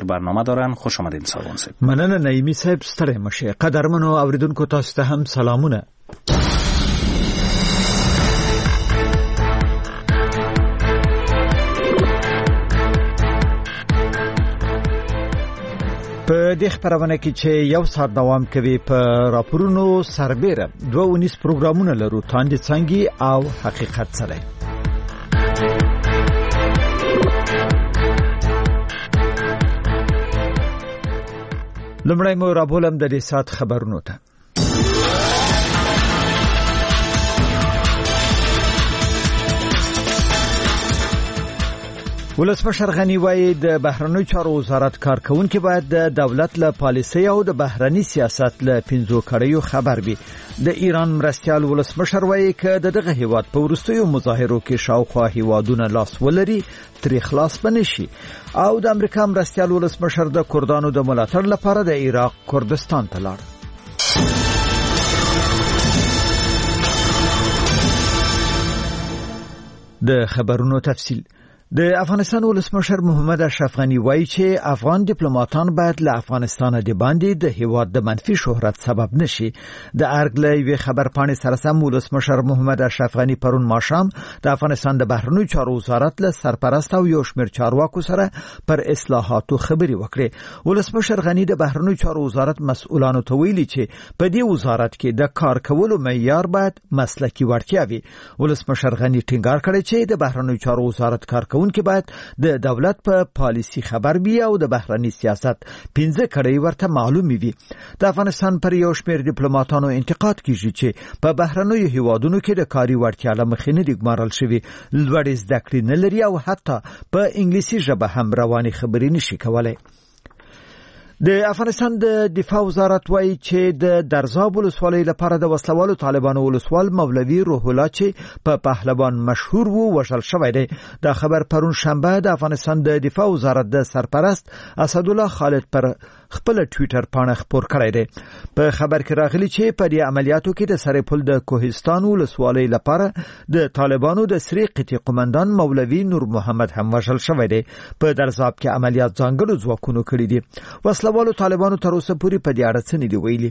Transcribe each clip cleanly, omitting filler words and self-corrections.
برنامه دارن. خوش آمدین ساوان صاحب. مننه نعیمی صاحب، ستړی مشه. قدرمنو اوریدونکو تاسو ته هم سلامونه. په دې خبرونه کې چې یو ساعت دوام کوي په راپورونو سربېره 2 پروګرامونه لرو، تاندې څنګه او حقیقت سره. لمړی مو راپورم د دې ساعت خبرونو ته. ولسمشر غنی وایي د بهرنیو چارو وزارت کارکونکو باید د دولت له پالیسۍ او د بهرنی سیاست له 5 کړیو خبر وي. د ایران مرستیال ولسمشر وایي چې دغه هیواد په وروستیو مظاهرو کې شاوخوا هیوادونه لاس ولري تر خلاص بنشي. او د امریکا مرستیال ولسمشر د کردانو د ملاتړ لپاره د عراق کردستان ته لاړ. د خبرونو تفصیل. د افغانستان ولسمشر محمد اشرف غنی وایي چې افغان ډیپلوماټان باید له افغانستان د باندې د هیواد د منفي شهرت سبب نشي. د ارګلې خبر پاڼې سره سم ولسمشر محمد اشرف غنی پرون ماښام د افغانستان د بهرنیو چارو وزارت له سرپرست او یو شمېر چارواکو سره پر اصلاحاتو خبرې وکړې. ولسمشر غنی د بهرنیو چارو وزارت مسؤلانو ته ویلي چې په دې وزارت کې د کار کولو معیار باید مسلکي وړتیا وي. ولسمشر غنی ټینګار کړی چې د بهرنیو چارو وزارت کارکونکو باید د دولت په پالیسي خبر وي او د بهرنی سیاست 5 کړي ورته معلوم وي. د افغانستان پر یو شمېر ډیپلوماټانو انتقاد کیږي چې په بهرنیو هیوادونو کې د کاري وړتیا لمخې نه دی ګمارل شوی، لوړ زده کړې نه لري او حتی په انګلیسي ژبه هم رواني خبرې نشي کولای. د افغانستان د دفاع وزارت وایي چې د درزاب ولسوالۍ لپاره د وسلوالو طالبانو ولسوال مولوي روح الله چې په پهلوان مشهور وو وژل شوی دی. دا خبر پرون شنبه د افغانستان د دفاع وزارت د سرپرست اسدالله خالد پر خپل ټوئیټر پاڼه خپور کړی دی. په خبر کې راغلی چې په دې عملیاتو کې د سرپل د کوهستان ولسوالۍ لپاره د طالبانو د سری قطي قومندان مولوي نور محمد هم وژل شوی دی. په درزاب کې عملیات ځانګړو ځواکونو کړی دي. وسلوالو طالبانو تر اوسه پورې په دې اړه څه نه دی ویلي.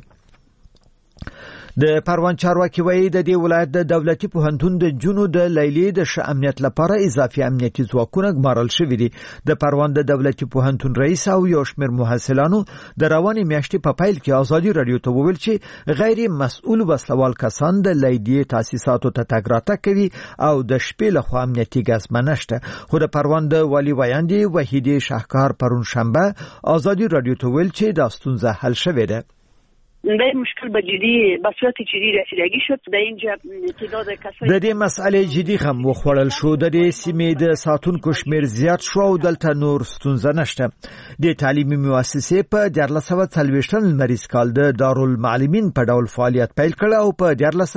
د پروان چارواکي وایي د دې ولایت د دولتي پوهنتون د جنو د لیلی د ش امنیت لپاره اضافي امنیتي ځواکونه ګمارل شوي دي. د پروان د دولتي پوهنتون رئیس او یو شمېر محصلانو د رواني میاشتې په پیل کې ازادي رادیو ته وویل چې غیر مسؤل وسلوال کسان د لیلی تاسیساتو ته تګ راتګ کوي او د شپې له خوا امنیتي ګزمه نشته. خو د پروان د والی ویاندې وحیدې شاهکار پرون شنبه ازادي رادیو ته ویل چې دا ستونزه حل شوې ده. در مشکل به جدی به صورت جدی رسیدگی شد. در اینجا تعداد کسایی د دې مسئله جدي هم وخوړل شو. د دې سیمې د ساتونکو شمیر زیات شو او دلته نور ستونزه نشته. د تعلیمي مؤسسې په 1440 لمریز کال د دارالمعلمین په ډول فعالیت پیل کړ او په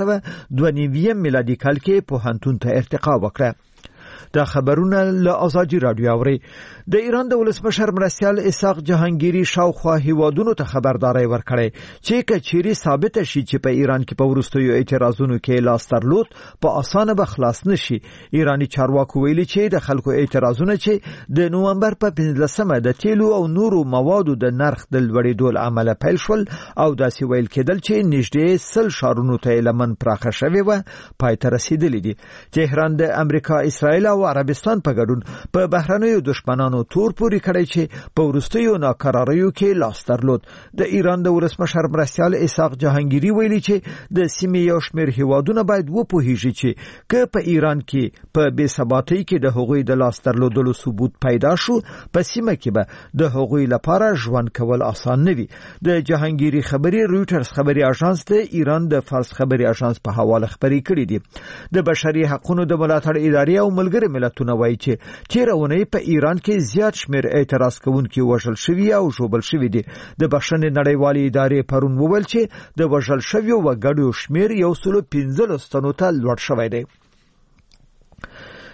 1492 میلادي کال کې پوهنتون ته ارتقا وکړه. دا خبرونه له ازادي رادیو اوري. د ایران د ولسمشر مرستیال اسحاق جهانگیری شاوخوا هیوادونو ته خبرداري ورکړي چې کچيري ثابت شي چې په ایران کې په وروستیو اعتراضونو کې لاس درلود په اسانه به خلاص نشي. ایرانی چارواکو ویلي چې د خلکو اعتراضونه چې د نومبر په 15مه د تیلو او نورو موادو د نرخ د لوړېدو عمله پیل شول او داسې ویل کېدل چې نږدې 100 شهرونو ته لمن پراخه شوی و پای ته رسیدلی دي. تهران د امریکا، اسرائیل او عربستان په ګډون په بهرنیو دشمنانو تور پوري کړی چې په وروستیو ناکراریو کې لاس درلود. د ایران د ولسمشر مرستیال اسحاق جهانگیری ویلي چې د سیمې یو شمېر هیوادونه باید وپوهیږي چې که په ایران کې په بې ثباتۍ کې د هغوی د لاس درلودلو ثبوت پیدا شو، په سیمه کې به د هغوی لپاره ژوند کول آسان نه وي. د جهانگیری خبري رويټرز خبري اژانس د ایران د فارس خبري اژانس په حواله خبري کړې دي. د بشري حقوقو د ملاتړ ادارې او ملګری ملتونه وایي چې تیرونه په ایران کې زیات شمیر اعتراض کوونکي وژل شوي او ژوبل شوي دي. د بشري نړیوالې ادارې پرون وویل چې د وژل شویو وګړو شمیر 115 تنو ته لوړ شوی دی.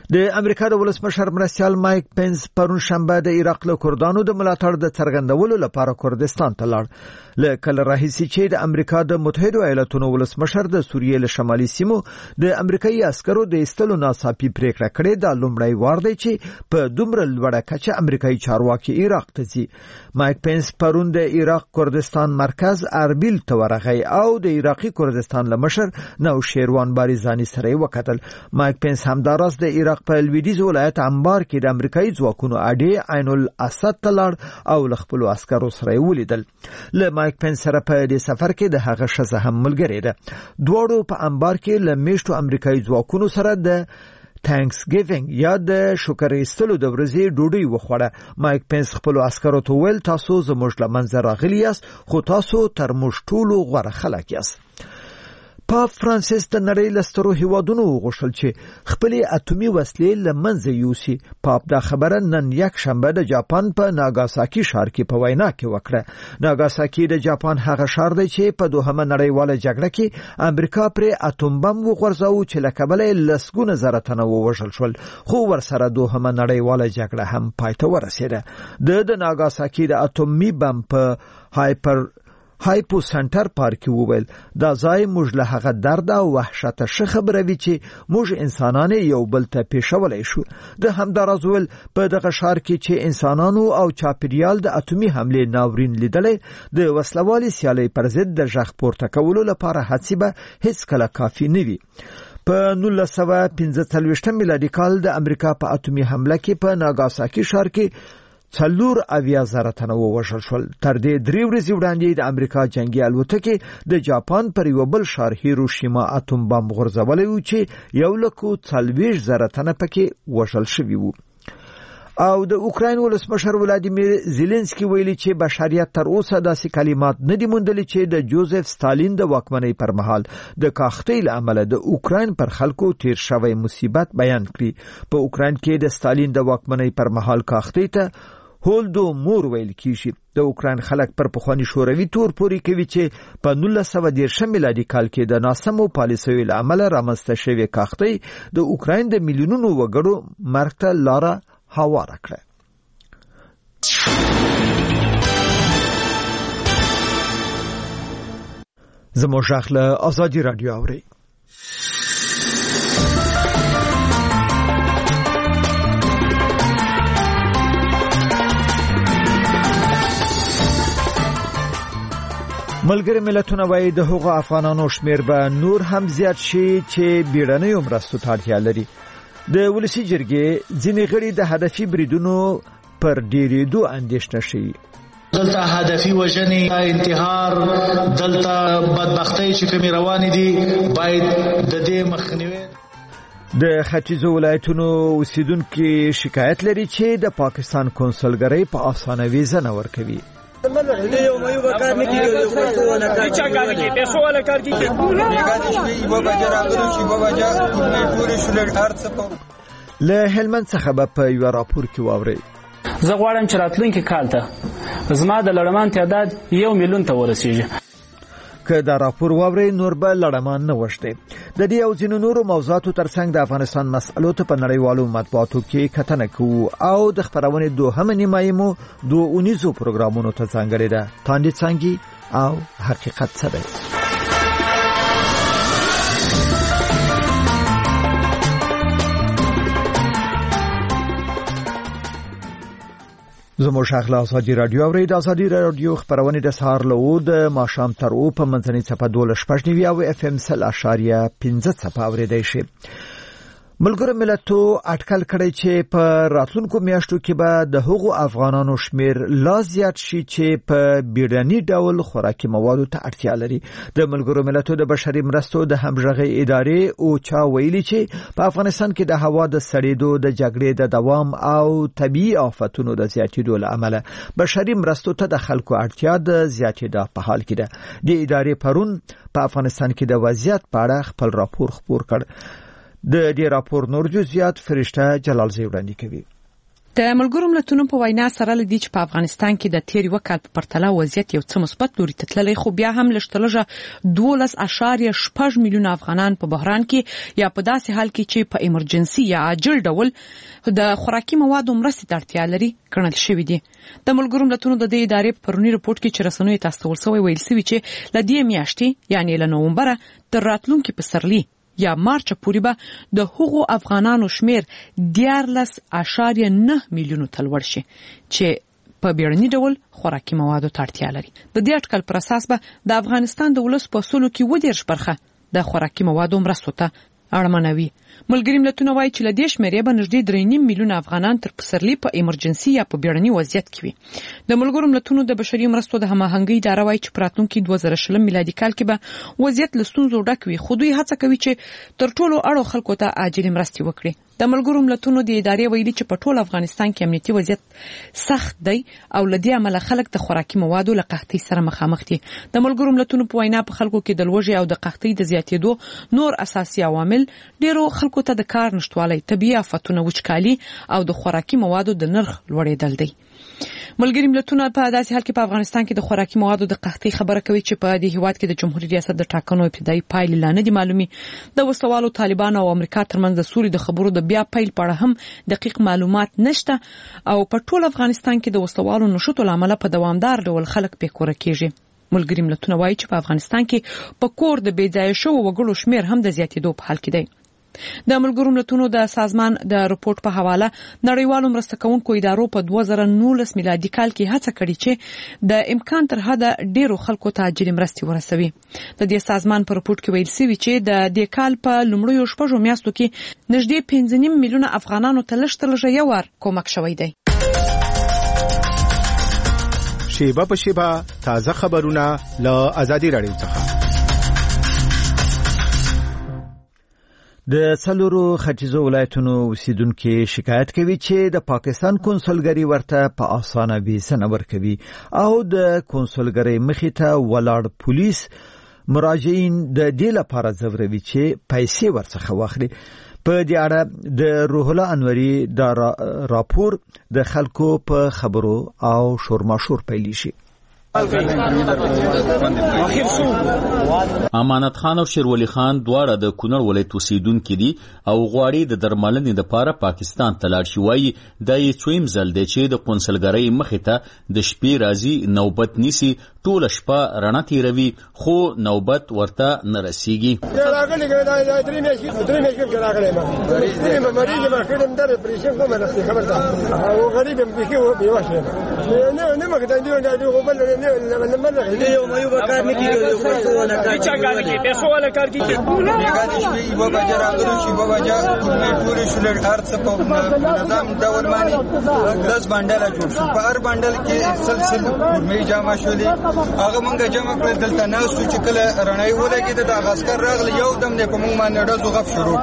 د امریکا د ولسمشر مرستیال مایک پنس پرون شنبه د عراق له کردانو د ملاتړ د څرګندولو لپاره کردستان ته لاړ. له کله راهیسې چې د امریکا د متحده ایالاتونو ولسمشر د سوریې له شمالي سیمو د امریکایي عسکرو د ایستلو ناڅاپي پریکړه کړې ده، لومړی وار دی چې په دومره لوړه کچه امریکایي چارواکي عراق ته ځي. مایک پنس پرون د عراق کردستان مرکز اربیل ته ورغی او د عراقي کردستان له مشر نوشیروان باریزانی سره وکتل. مایک پنس همداراز د عراق په لویدیځ ولایت انبار کې د امریکایي ځواکونو اډې عین الاسد ته لاړ او له خپلو عسکرو سره ولیدل. له مایک پنس سره په دې سفر کې د هغه ښځه هم ملګرې ده. دواړو په انبار کې له میشتو امریکایي ځواکونو سره د تانکس ګیوینګ یا د شکر ایستلو د ورځې ډوډۍ وخوړه. مایک پنس خپل عسکرو ته ویل تاسو زموږ له منځه راغلي یاست، خو تاسو تر موږ ټولو غوره خلک یاست. پاپ فرانسیس د نړۍ له سترو هیوادونو وغوښتل چې خپل اټومي وسلې له منځه یوسي. پاپ دا خبره نن یک شنبه د جاپان په ناګاساکي ښار کې په وینا کې وکړه. ناګاساکي د جاپان هغه ښار دی چې په دوهمه نړیواله جګړه کې امریکا پرې اټوم بم وغورځاوه چې له کبله لسګونه زره تنه ووژل شول، خو ورسره دوهمه نړیواله جګړه هم پای ته ورسېده. د ناګاساکي د اټومي بم په هایپو سنټر پارک وویل دا ځای موږ له هغه درد او وحشت څخه خبروي چې موږ انسانان یو بل ته پیښولای شو. د همداراز ویل په دغه ښار کې چې انسانانو او چاپیریال د اټومي حمله ناورین لیدلې د وسلوالي سیالي پر ضد د ژغ پورته کولو لپاره هڅې به هیڅ کله کافي نه وي. په 1945 میلادي کال د امریکا په اټومي حمله کې په ناګاساکي ښار کې 4,000 تنه ووژل شول. تر دې 3 ورځې وړاندې د امریکا جنگي الوتکې د جاپان پر یو بل ښار هیروشیما اټوم بم غورځولی و چې 1,40,000 تنه پکې وژل شوي وو. او د اوکراین ولسمشر ولادیمیر زيلنسکي ویلي چې بشریت تر اوسه داسې کلمات نه دي موندلي چې د جوزف ستالین د واکمنۍ پر مهال د کاختۍ له امله د اوکراین پر خلکو تیر شوی مصیبت بیان کړي. په اوکراین کې د ستالین د واکمنۍ پر مهال کاختۍ ته هولدو مور ویل کیږي. د اوکراین خلک پر پخوانی شوروي تور پوري کوي چې په 1913 میلادي کال کې د ناسمو پالیسیو له امله رامنځته شوې کاختۍ د اوکراین د میلیونونو وګړو مرګ ته لاره هواره کړه. زموږ ځخله ازادي رادیو اوري. ملګری ملتونه وايي د هغو افغانانو شمیر به نور هم زیات شي چې بیړنیو مرستو ته اړتیا لري. د ولسی جرګې ځینې غړي د هدفي بریدونو پر ډیرېدو اندېښنه شي. دلته هدفي وژنې، انتحار، دلته بدبختۍ چې کومې روانې دي باید د دې مخنیوي. د ختیځو ولایتونو اوسیدونکو شکایت لري چې د پاکستان کنسولګرۍ په اسانه ویزه نه ورکوي. له هلمند څخه په یو راپور کې واوري زه غواړم چې راتلونکي کال ته زما د لړمان تعداد 1 میلیون ته ورسیږي. که دا راپور واوري نور به لړمان نه وشته. د دې او ځینو نورو موضوعاتو ترڅنګ د افغانستان مسألو ته په نړیوالو مطبوعاتو کې کتنه کوو او د خبرونې دوهمه نیمایي مو 2 پروګرامونو ته ځانګړې ده. تاندې څنګه او حقیقت څه دی؟ زموږ شاخله ازادي رادیو اوري. د ازادي رادیو خبرونه د سهار له د ماښام تر او په منځنۍ صفه 12 او اف ام 0.15 صفه اوریدای شي. ملګرو ملتونو اټکل کړی چې په راتلونکو میاشتو کې به د هغو افغانانو شمیر لا زیات شي چې په بیړني ډول خوراکي موادو ته اړتیا لري. د ملګرو ملتونو د بشري مرستو د همغږي ادارې او چا ویلي چې په افغانستان کې د هوا د سړېدو، د جګړې د دوام او طبيعي آفتونو د زیاتېدو له امله بشري مرستو ته د خلکو اړتیا د زیاتېدو په حال کې ده. د ادارې پرون په افغانستان کې د وضعیت په اړه خپل راپور خپور کړ. د دې راپور نور جزئیات فرشته جلال زی وړاندې کوي. د ملګرو ملتونو په وینا سره لدی چې په افغانستان کې د تیر وکال په پرتله وضعیت یو څه مثبت لوري ته تللی، خو بیا هم لږ 12.6 میلیون افغانان په بحران کې یا په داسې حال کې چې په ایمرجنسي یا عاجل ډول د خوراکي موادو مرستې ته اړتیا لري ګڼل شوي دي. د ملګرو ملتونو د دې ادارې په پرونی رپورت کې چې رسنیو ته استول شوی ویل شوی چې لدی میاشتې یعنی له نومبر تر راتلونکي پسرلي یا مارچ پورې به د هغو افغانانو شمیر 14.9 میلیونو ته لوړ شي چې په بیړني ډول خوراکي موادو ته اړتیا لري. د دې اټکل پر اساس به د افغانستان د ولس په سلو کې 10% د خوراکي موادو مرستو ته اړمنوي. ملګري ملتونه وایي چې له دې شمیرې به نږدې 3.5 میلیون افغانان تر پسرلي په ایمرجنسي یا په بیړني وضعیت کې وي. د ملګرو ملتونو د بشري مرستو د هماهنګۍ اداره وایي چې په راتلونکي 2020 میلادي کال کې به وضعیت له ستونزو ډک وي، خو دوی هڅه کوي چې تر ټولو اړو خلکو ته عاجل مرستې وکړي. د ملګرو ملتونو د ادارې ویلي چې په ټول افغانستان کې امنیتي وضعیت سخت دی او لدی عمله خلک د خوراکي موادو له قحطۍ سره مخامخ دي. د ملګرو ملتونو په وینا په خلکو کې د لوږې او د قحطۍ د زیاتېدو نور اساسي عوامل ډیرو خلکو ته د کار نشټوالی، طبیعي آفتونه، وچکالي او د خوراکي موادو د نرخ لوړېدل دی. ملګري ملتونه په داسې حال کې په افغانستان کې د خوراکي موادو د قحطۍ خبره کوي چې په دې هیواد کې د جمهوریت ریاست د ټاکنو ابتدایي پایلې لا نه دي معلومي. د وسلوالو طالبانو او امریکا ترمنځ د سولې د خبرو د بیا پیل په اړه هم دقیق معلومات نشته او په ټول افغانستان کې د وسلوالو نشوتو لامل په دوامدار ډول خلک بیکوره کیږي. ملګري ملتونه وایي چې په افغانستان کې په کور د بېځایه شوو وګړو شمیر هم د زیاتېدو په حال کې دی. د ملګرو ملتونو د سازمان د رپورت په حواله نړیوالو مرسته کوونکو ادارو په 2019 میلادي کال کې هڅه کړې چې د امکان تر حده ډیرو خلکو ته عاجل مرستې ورسوي. د دې سازمان په رپورت کې ویل شوی چې د دې کال په لومړیو 6 میاشتو کې نږدې 5.5 میلیونه افغانانو ته لږ تر لږه یو وار کومک شوی دی. شیبه په شیبه تازه خبرونه له آزادي رادیو څخه. د څلورو ختیځو ولایتونو اوسیدونکو شکایت کوي چې د پاکستان کنسولګری ورته په اسانه ویزه نه ورکوي او د کنسولګری مخې ته ولاړ پولیس مراجعین د دې لپاره ځوروي چې پیسې ورڅخه واخلي. په دې اړه د روح الله انوري د راپور د خلکو په خبرو او شورماشور پیل شي. امانت خان او شیرولی خان دواړه د کونړ ولایت اوسیدونکي دي او غواړي د درملنې لپاره پاکستان ته لاړ شي. وایي دا یې څویم ځل دی چې د کنسولګرۍ مخې ته د شپې راځي، نوبت نیسي، ټوله شپه رڼا تیروي، خو نوبت ورته نه رسیږي. هغه مونږه جمع کړل دلته نه سوچ کله رڼای ولګي د غاسکر راغلی یو دم نه کوم باندې ډزو غف شروع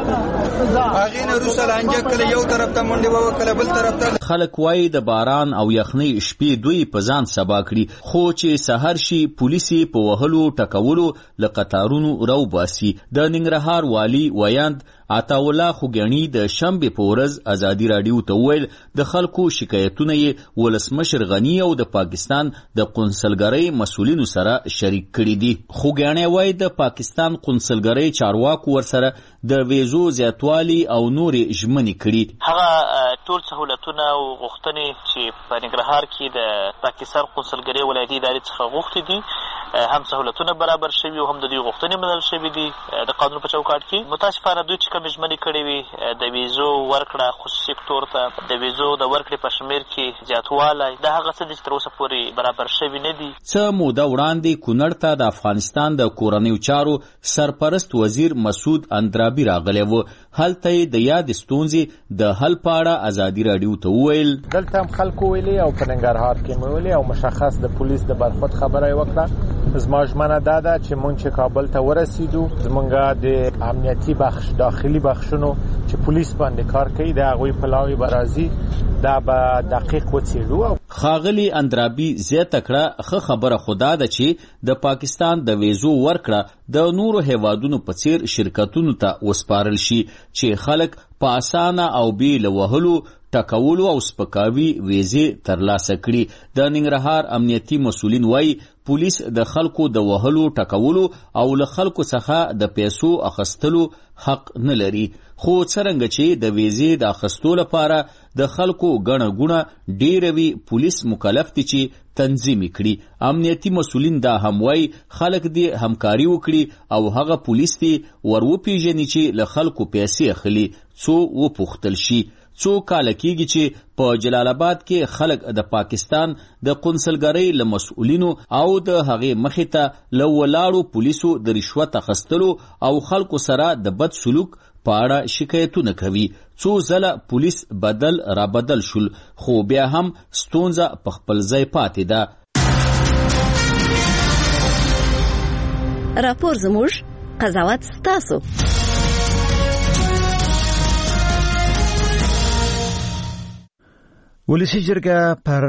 هغه نه روسل انجه کله یو طرف ته منډي وو کله بل طرف ته. خلک وایي د باران او یخنۍ شپې دوی په ځان سبا کړي، خو چې سحر شي پولیسي په وهلو ټکولو له قطارونو راو باسي. د ننګرهار والی ویاند عطاالله خوګیانی د شنبه په ورځ آزادي رادیو ته ویل د خلکو شکایتونه یې ولسمشر غنی او د پاکستان د قونسلګرۍ مسؤلینو سره شریک کړي دي. خوګیانی وایي د پاکستان قونسلګرۍ چارواکو ورسره د ویزو زیاتوالی او نورې ژمنې کړي. هغه ټول سہولتونه او غوښتنې چې په ننګرهار کې د پاکستان قونسلګرۍ ولایتي ادارې څخه غوښتي دي هم سہولتونه برابر شوي او هم د دوی غوښتنې منل شوي دي د قانون په چوکاټ کې. متاسفانه دوی چې کومې ژمنې کړې وي د ویزو ورکړه خصوصي سکتور ته د ویزو د ورکړې په شمېر کې زیاتوالی د هغه څه دي چې تر اوسه پورې برابر شوي نه دي. څه موده وړاندې کونړ ته د افغانستان د کورنیو چارو سرپرست وزیر مسعود اندرابي راغلی و. هلته یې د یاد ستونزې د حل په اړه ازادي راډیو ته وویل. دلته هم خلکو ویلي او په ننګرهار کې مې ویلي او مشخص د پولیس د برخورد خبره یې وکړه. زما ژمنه دا ده چې مونږ چې کابل ته ورسېدو زمونږ د امنیتي بخش داخلي بخشونو چې پولیس باندې کار کوي د هغوی پلاوی به راځي دا به دقیق وڅېړو. ښاغلي اندرابي زیاته کړه ښه خبره خو دا ده چې د پاکستان د ویزو ورکړه د نورو هیوادونو په څیر شرکتونو ته وسپارل شي چې خلک په اسانه او بې له وهلو ټکولو او سپکاوي ویزې ترلاسه کړي. د ننګرهار امنیتي مسؤلین وایي پولیس د خلکو د وهلو ټکولو او له خلکو څخه د پیسو اخیستلو حق نه لري، خو څرنګه چې د ویزې د اخیستو لپاره د خلکو ګڼه ګوڼه ډیره وي، پولیس مکلف دي چې تنظیم کړي. امنیتي مسؤلین دا هم وایي خلک دې همکاري وکړي او هغه پولیس دې ور وپیژني چې له خلکو پیسې اخلي، څو وپوښتل شي. څو کاله کېږي چې په جلال آباد کې خلک د پاکستان د قونسلګرۍ له مسؤلینو او د هغې مخې ته له ولاړو پولیسو د رشوت اخیستلو او خلکو سره د بد سلوک په اړه شکایتونه کوي. څو ځله پولیس بدل را بدل شول، خو بیا هم ستونزه په خپل ځای پاتې ده. راپور زموږ، قضاوت ستاسو. ولسی جرګه پر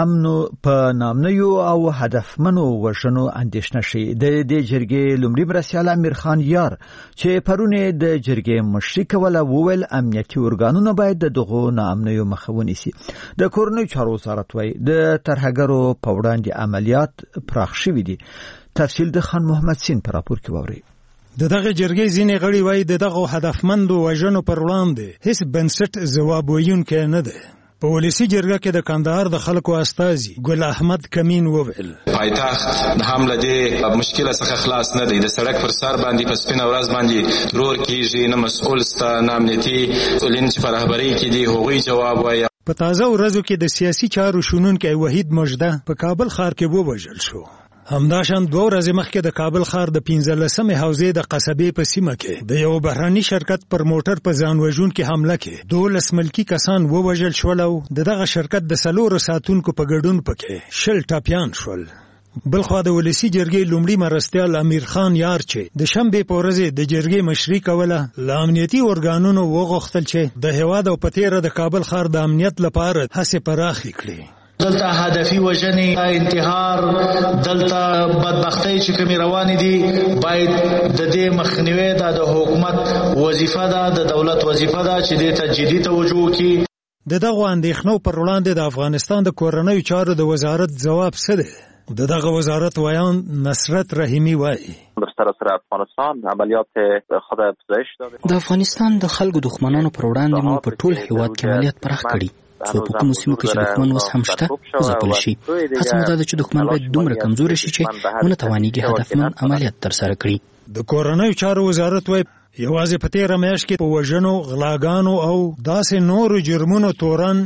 نامنیو او هدفمنو وژنو اندېښنه شي. د دې جرګې لومړي مرستیال امیر خان یار چې پرونه د جرګې مشري کوله وویل امنیتي ارګانونه باید د دغو نامنیو مخه ونیسي. د کورنیو چارو وزارت وایي د ترهګرو په وړاندې عملیات پراخ شوي دي. تفصیل د خان محمد سین په راپور کې واورئ. د دغه جرګې ځینې غړي وایي د دغو هدفمندو وژنو پر وړاندې هیڅ بنسټ ځواب ویونکی نه دی. په ولسی جرګه کې د کندهار د خلکو استازي ګل احمد کمین وویل پایتخت د حمله د مشکله څخه خلاص نه دی. د سړک پر سر باندې په سپینه ورځ باندې ترور کیږي، نه مسؤل ستا نه امنیتي مسؤلین چې په رهبرۍ کې دي هغوی جواب وایي. په تازه ورځو کې د سیاسي چارو شنونکی وحید مجده په کابل ښار کې ووژل شو. همداشان 2 ورځې مخکې د کابل ښار د 15مې حوزې د قصبې په سیمه کې د یو بهراني شرکت پر موټر په ځان وژونکې حمله کې 12 ملکی کسان ووژل شول او دغه شرکت د 4 ساتونکو په ګډون پکې 10 ټاپیان شول. بلخوا د ولسی جرګې لومړي مرستیال امیر خان یار چې د شنبې په ورځ د جرګې مشري کوله له امنیتي ارګانونو وغوښتل چې د هیواد او پتیره د کابل ښار د امنیت لپاره هڅې پراخې کړي. دلته هدفي وژنې، انتحار، دلته بدبختۍ چې کومې روانې دي باید د دې مخنیوی د حکومت وظیفه ده، د دولت وظیفه ده چې دې ته جدي توجه وکړي. د دغو اندېښنو پر وړاندې د افغانستان د کورنیو چارو د وزارت ځواب څه دی؟ د دغه وزارت ویان نصرت رحیمی وایي در سراسر افغانستان عملیات خود افزایش داده. د افغانستان د خلکو دښمنانو پر وړاندې مو په ټول هیواد کې عملیات پراخ کړي. څو په کومو سیمو کې چې دښمن اوس هم شته وځپل شي. هڅه مو دا ده چې دښمن باید دومره کمزوری شي چې ونه توانیږي هدفمن عملیات ترسره کړي. د کورنیو چارو وزارت وایي یوازې په تېره میاشت کې په وژنو، غلاګانو او داسې نورو جرمونو تورن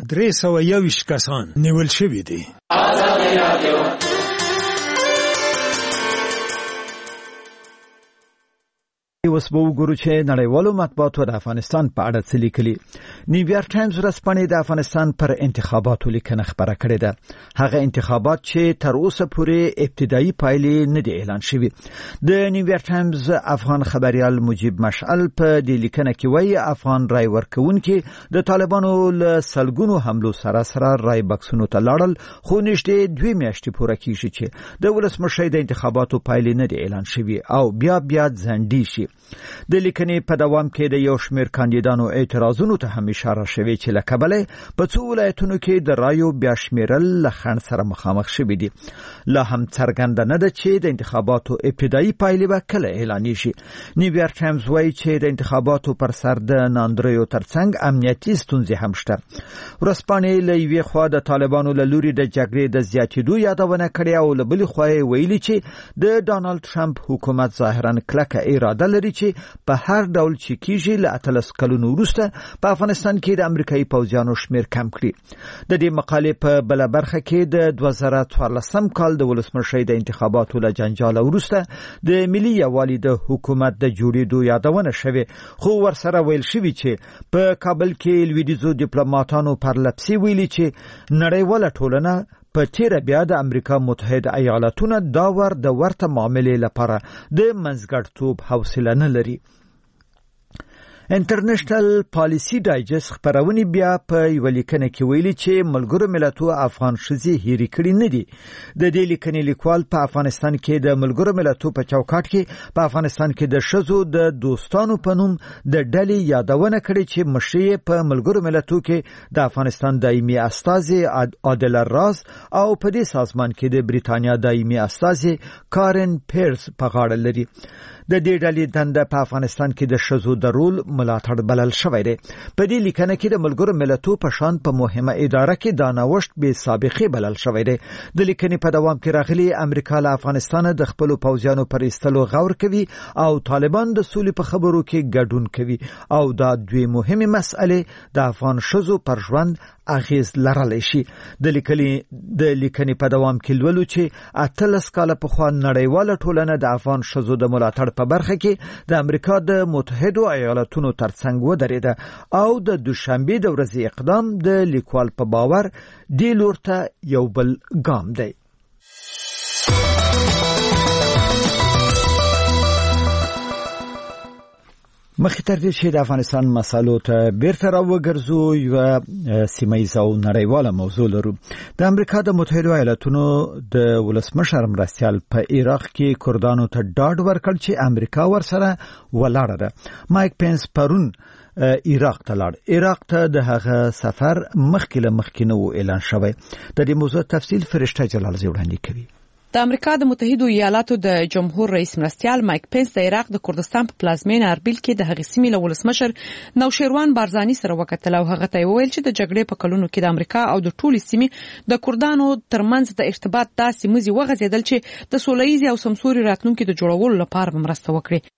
321 کسان نیول شوي دي. اوس به وګورو چې نړیوالو مطبوعاتو د افغانستان په اړه څه لیکلي. نیویارک ټایمز ورځپاڼې د افغانستان پر انتخاباتو لیکنه خبره کړې ده. هغه انتخابات چې تر اوسه پورې ابتدایي پایلې نه دي اعلان شوي. د نیویارک ټایمز افغان خبريال مجيب مشعل په دې لیکنه کې وایي افغان رای ورکوونکي د طالبانو له سلګونو حملو سره رای بکسونو ته لاړل، خو نږدې 2 میاشتې پوره کیږي چې د ولسمشر د انتخاباتو پایلې نه دي اعلان شوي او بیا ځنډي شي. د لیکنې په دوام کې د یو شمېر کاندیدانو اعتراضونو ته هم اشاره شوې چې له کبله په څو ولایتونو کې د رایو بیا شمیرل له خنډ سره مخامخ شوي دي. لا هم څرګنده نه ده چې د انتخاباتو ابتدایي پایلې به کله اعلانېږي شي. نیویارک ټایمز وایي چې د انتخاباتو پر سر د ناندریو ترڅنګ امنیتي ستونزې هم شته. ورځپاڼې له یوې خوا د طالبانو له لوري د جګړې د زیاتېدو یادونه کړې او له بلې خوا یې ویلي چې د ډانلډ ټرمپ حکومت ظاهراً کلکه اراده لري چې په هر ډول چې کیږي له 13 کلونو وروسته په افغانستان کې د امریکایي پوځیانو شمیر کم کړي. د دې مقالې په بل برخه کې د 2014 کال د ولسمشر د انتخاباتو له جنجال وروسته د ملي یووالي د حکومت د جوړېدو یادونه شوه، خو ورسره ویل شوی چې په کابل کې لویدیځو ډیپلوماټانو پرلپسې ویلي چې نړیواله ټولنه په تیره بیا د امریکا متحده ایالاتونو دا د ورته معاملې لپاره د منځګړیتوب حوصله نه لري. انټرنیشنل پالیسی ډایجست خبرونه بیا په یو لیکنه کې ویلي چې ملګرو ملتونو افغان ښځې هېرې کړې نه دي. د دې لیکنې لیکوال په افغانستان کې د ملګرو ملتونو په چوکاټ کې په افغانستان کې د ښځو د دوستانو په نوم د ډلې یادونه کړې چې مشري په ملګرو ملتونو کې د افغانستان دایمي استازي عادل راز او په دې سازمان کې د بریتانیا دایمي استازي کارن پیرس په غاړه لري. د دې ډلې دنده په افغانستان کې د ښځو د رول ملاتړ بلل شوی دی. په دې لیکنه کې د ملګرو ملتونو په شان په مهمه اداره کې دا نوښت بې سابقې بلل شوی دی. د لیکنې په دوام کې راغلي امریکا له افغانستان د خپل پوځیانو پر ایستلو غور کوي او طالبان د سولې په خبرو کې ګډون کوي او دا دوی مهمه مسئله د افغان ښځو پر ژوند اغیز لرلی شي. د لیکنې په دوام کې لولو چې 18 کاله پخوا نړیواله ټولنه د افغان ښځو د ملاتړ په برخه کې د امریکا د متحدو ایالاتونو ترڅنګ ودرېده او د دوشنبه د ورځې اقدام د لیکوال په باور دې لور ته یو بل ګام دی. مخکې تر دې چې د افغانستان مسالو ته بیرته راوګرځو یو سیمه‌ییزه او نړیواله موضوع لرو. د امریکا د متحدو ایالاتونو د ولسمشر مرستیال په عراق کې کردانو ته ډاډ ورکړ چې امریکا ورسره ولاړه ده. مایک پینس پرون عراق ته لاړ. عراق ته د هغه سفر مخکې نو اعلان شوی. د دې موضوع تفصیل فرشته جلال وړاندې کوي. د امریکا د متحدو ایالاتو د جمهور رئیس مرستیال مایک پینس د عراق د کردستان په پلازمینه اربیل کې د هغې سیمې له ولسمشر نوشیروان بارزانی سره وکتل او هغه ته ویل چې د جګړې په کلونو کې د امریکا او د ټولې سیمې د کردانو ترمنځ د ارتباط داسې مزي وغځېدل چې د سولهییزې او سمسوري راتلونکي د جوړولو لپاره مرسته وکړي.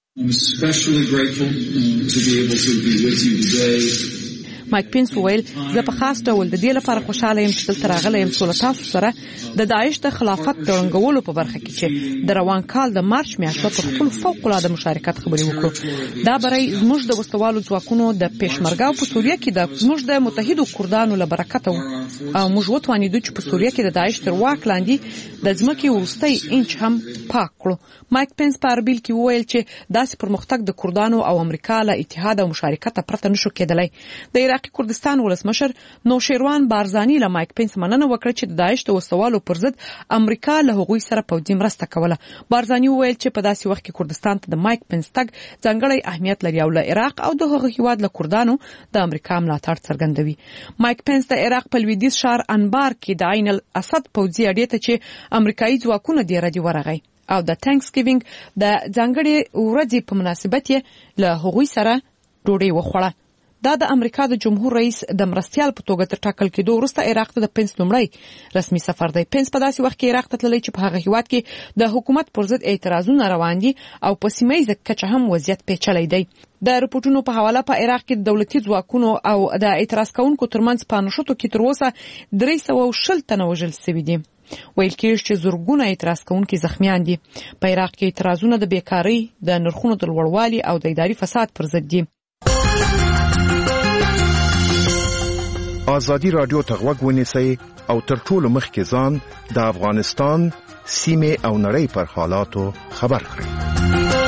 مایک پینس ویل زه په خاص ډول د دې لپاره خوشاله یم چې دلته راغلی یم څو له تاسو سره د داعش د خلافت د ړنګولو په برخه کې چې د روان کال د مارچ میاشتې پر خپل فوق‌العاده مشارکت خبرې وکړو. دا بری زموږ د وسوالو ځواکونو د پېشمرګاو په سوریه کې د زموږ د متحدو کردانو له برکته و او موږ وتوانیدو چې په سوریه کې د داعش تر واک لاندې د ځمکې وروستی انچ هم پاک کړو. مایک پینس په اربیل کې وویل چې داسې پرمختګ د کردانو او امریکا له اتحاد او مشارکت پرته نشو کېدلی. د عراقي کردستان ولسمشر نوشیروان بارزانی له مایک پینس مننه وکړه چې د داعش د وسوالو پر ضد امریکا له هغوی سره پوځي مرسته کوله. بارزانی وویل چې په داسې وخت کې کردستان ته د مایک پینس تګ ځانګړی اهمیت لري او له عراق او د هغه هیواد له کردانو د امریکا ملاتړ څرګندوي. مایک پینس د عراق په لویدیځ ښار انبار کې د عین الاسد پوځي اډې ته چې امریکایي ځواکونه دې ردی ورغی او د تانکس ګیوینګ د ځانګړې ورځې په مناسبت یې له هغوی سره ډوډۍ وخوړه. دا د امریکا د جمهور رئیس د مرستیال په توګه تر ټاکل کېدو وروسته عراق ته د پینس لومړی رسمي سفر دی. پینس په داسې وخت کې عراق ته تللی چې په هغه هیواد کې د حکومت پر ضد اعتراضونه روان دي او په سیمه‌ییزه کچه هم وضعیت پیچلی دی. د رپورټونو په حواله په عراق کې د دولتي ځواکونو او د اعتراض کوونکو ترمنځ په نښتو کې تر اوسه 360 تنه وژل شوي دي. ویل کېږي چې زرګونه اعتراض کوونکي زخمیان دي. په عراق کې اعتراضونه د بیکارۍ، د نرخونو د لوړوالي او د اداري فساد پر ضد دي. ازادي رادیو ته غوږ ونیسئ او تر ټولو مخکې ځان د افغانستان سیمې او نړۍ پر حالاتو خبر کړئ.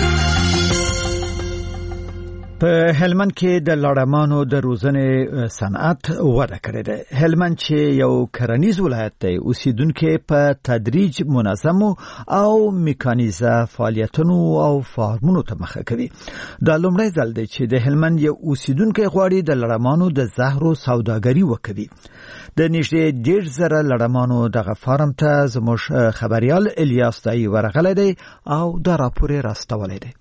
په هلمند کې د لړمانو د روزنې صنعت وده کړې ده. هلمند چې یو کرنیز ولایت دی اوسیدونکو په تدریج منظم او میکانیزه فعالیتونو او فارمونو ته مخه کوي. دا لومړی ځل دی چې د هلمند یو اوسیدونکو غواړي د لړمانو د زهرو سوداګري وکړي. د نږدې 1,000 لړمانو دغه فارم ته زموږ خبريال الیاس دای ورغلی دی او دا راپور راستولی دی.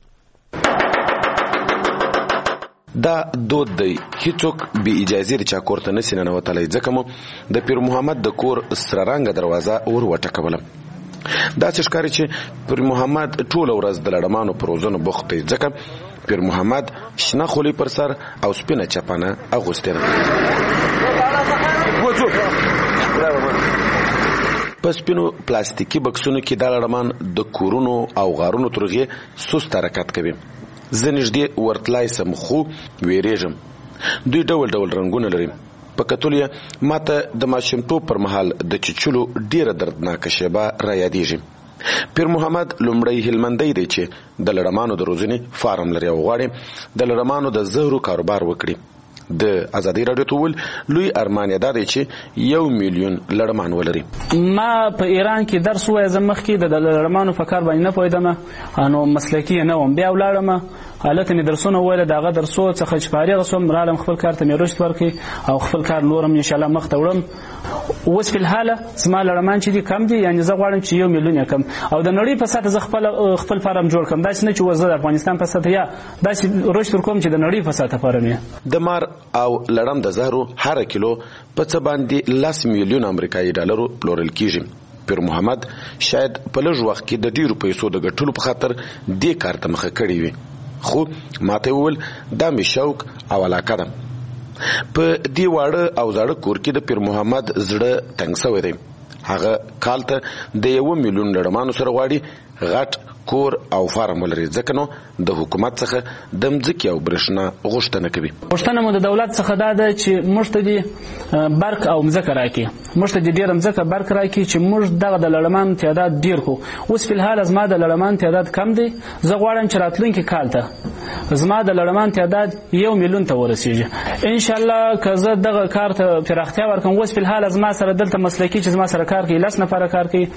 دا دود دی هیڅوک به اجازه لري چې کورته نسي ننوتلی ځکه مو د پیر محمد د کور سره رنګ دروازه ور وټکوله. دا چې ښکاري چې پیر محمد ټول ورځ د لړمانو پر روزنه بوخت دی ځکه پیر محمد شنه خولي پر سر او سپینه چپنه اغوستې ده. په سپینو پلاستیکي بکسونو کې د لړمان د کورونو او غارونو ترغې سست حرکت کوي. زه نږدې ورتلای سم خو ویریږم. دوی ډول ډول رنګونه لري. په کتلو یې ماته د ماشومتوب پر مهال د چچلو ډیره دردناکه شیبه را یادېږي. پیر محمد لومړی هلمندی دی چې د لړمانو د روزنې فارم لري او غواړي د لړمانو د زهرو کاروبار وکړي. د ازادي رادیو ټول لوی ارمان یې دا دی چې 1 میلیون لړمان ولري. ما په ایران کې درس وای زمخ کې د لړمانو په کار باندې نه پوهیدم نو مسلکی نه وم بیا ولاړم حالت مې درسونه ویل دغه درسو څخه چې فارغ شوم رالم خپل کار ته مې رشد ورکړي او خپل کار نورم ان شاء الله مخ ته وړم. اوس په الحاله زما لړمان چې دي کم دي یعنی زه غواړم چې 1 میلیون کم او د نړۍ په سطح زه خپل فارم جوړ کړم داسې نه چې وزه د افغانستان په سطح یا داسې رشد ورکوم چې د نړۍ په سطح فارم یې. د مار او لړم د زهرو هر کیلو په څه باندې 10 میلیون امریکایي ډالرو پلورل کیږي. پیر محمد شاید په لږ وخت کې د ډیرو پیسو د ګټلو په خاطر دې کار ته مخه کړی وي خو ماته وویل دا مې شوق او علاقه ده. په دې واړه او زاړه کور کې د پیر محمد زړه تنګ شوی دی. هغه کال ته د 1 میلیون لړمانو سره غواړي غټ کور او فارم ولري ځکه نو د حکومت څخه د مځکې او برېښنا غوښتنه کوي. غوښتنه مو د دولت څخه دا ده چې موږ ته دې برق او مځکه راکړي موږ ته دې ډېره مځکه برق راکړي چې موږ دغه د لړمان تعداد ډېر کړو. اوس په الحال زما د لړمان تعداد کم دی زه غواړم چې راتلونکي کال ته زما د لړمان تعداد 1 میلیون ته ورسیږي ان شاء الله که زه دغه کار ته پراختیا ورکړم. اوس په الحال زما سره دلته مسلکي چې زما سره کار کوي 10 نفره کار کوي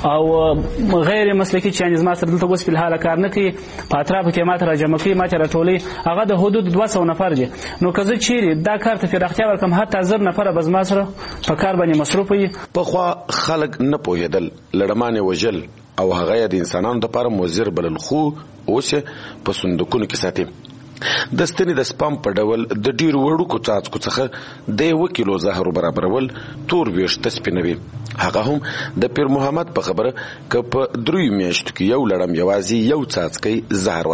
او غیر مسلکي چې زما سره دلته اوس په الحال کار نه کوي په اطرافو کې ماته راجمع کوي ماته راټولي هغه د حدود 200 نفر دي. نو که زه چیرې دا کار ته پراختیا ورکړم حتی 1000 نفره به زما سره په کار باندې مصروف وي. پخوا خلک نه پوهېدل لړمانې وژل او هغه د انسانانو لپاره مضر بلل خو اوس په صندوقونو کې ساتي. د ستنې د سپام په ډول د ډیرو وړوکو څاڅکو څخه د 1 کیلو زهرو برابرول تور ویښته سپینوي. هغه هم د پیر محمد په خبره که په 3 میاشتو کې یو لړم یوازې یو څاڅکی زهر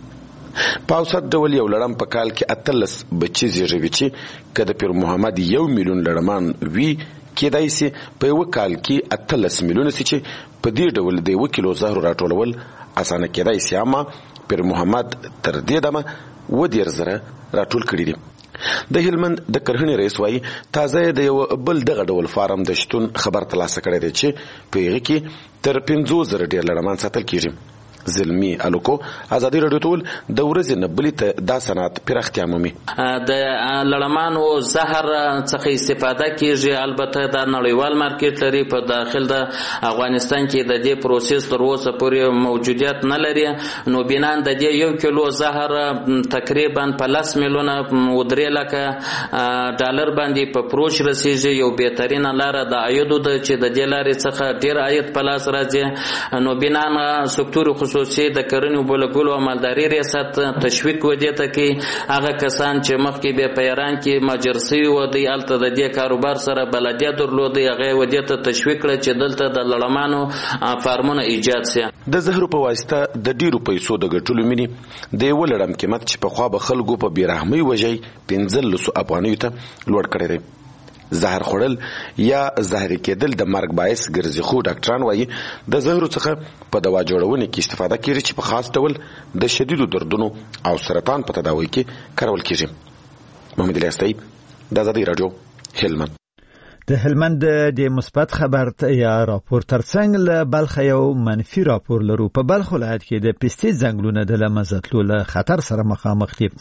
ورکړي په اوسط ډول یو لړم په کال کې 18 بچي زیږوي چې که د پیر محمد 1 میلیون لړمان وي کېدای سي په یو کال کې 18 میلیونه سي چې په دې ډول د 1 کیلو زهرو راټولول اسانه کېدای سي. اما پیر محمد تر دې دمه 10,000 راټول کړي دي. د هلمند د کرهنې رئیس وايي تازه د یو بل دغه ډول فارم د شتون خبر ترلاسه کړی دی چې په هغه کې تر 50,000 ډیر لړمان ساتل کیږي. زلمی الوکو ازادي رادیو ټول د ورځې نه بلې ته دا صنعت پراختیا مومي. د لړمانو زهر څخه استفاده کیږي البته د نړیوال مارکیټ لري په داخل د افغانستان کې د دې پروسس تر اوسه پورې موجودیت نه لري. نو بنان د دې 1 کیلو زهر تقریبا په 10 میلیونه و 3 لکه ډالر باندې په پروش رسیږي. یو بهترینه لار د عایدو د چې د دې لارې څخه ډیر عاید په لاس راځي. نو بنان سکتور خصوصي د کرنې بولګلو او مالداري ریاست تشویق ودی ته کې هغه کسان چې مخکې به په ایران کې ماجرسي و دی الته د دې کاروبار سره بلدیه درلودي هغه ودی ته تشویق کړ چې دلته د لړمانو فارمونه ایجاد شي. د زهرو په واسطه د ډیرو پیسو د ګټلو مینی د یو لړم قیمت چې په خوا به خلکو په بیرحمۍ وجای 15 افغانیو ته لوړ کړی دی. زهر خورل یا زهري کېدل د مرګ باعث ګرځي خو ډاکټران وایي د زهرو څخه په دوا جوړونه کې استفاده کیږي چې په خاص ډول د شدیدو دردونو او سرطان په تداوی کې کارول کیږي. محمد الیاس د ازادي رادیو هلمند. د هلمند د مثبت خبر یا راپور ترڅنګ له بلخ یو منفي راپور لرو. په بلخ ولایت کې د پستې ځنګلونه د لمزتلو له خطر سره مخامخ دي.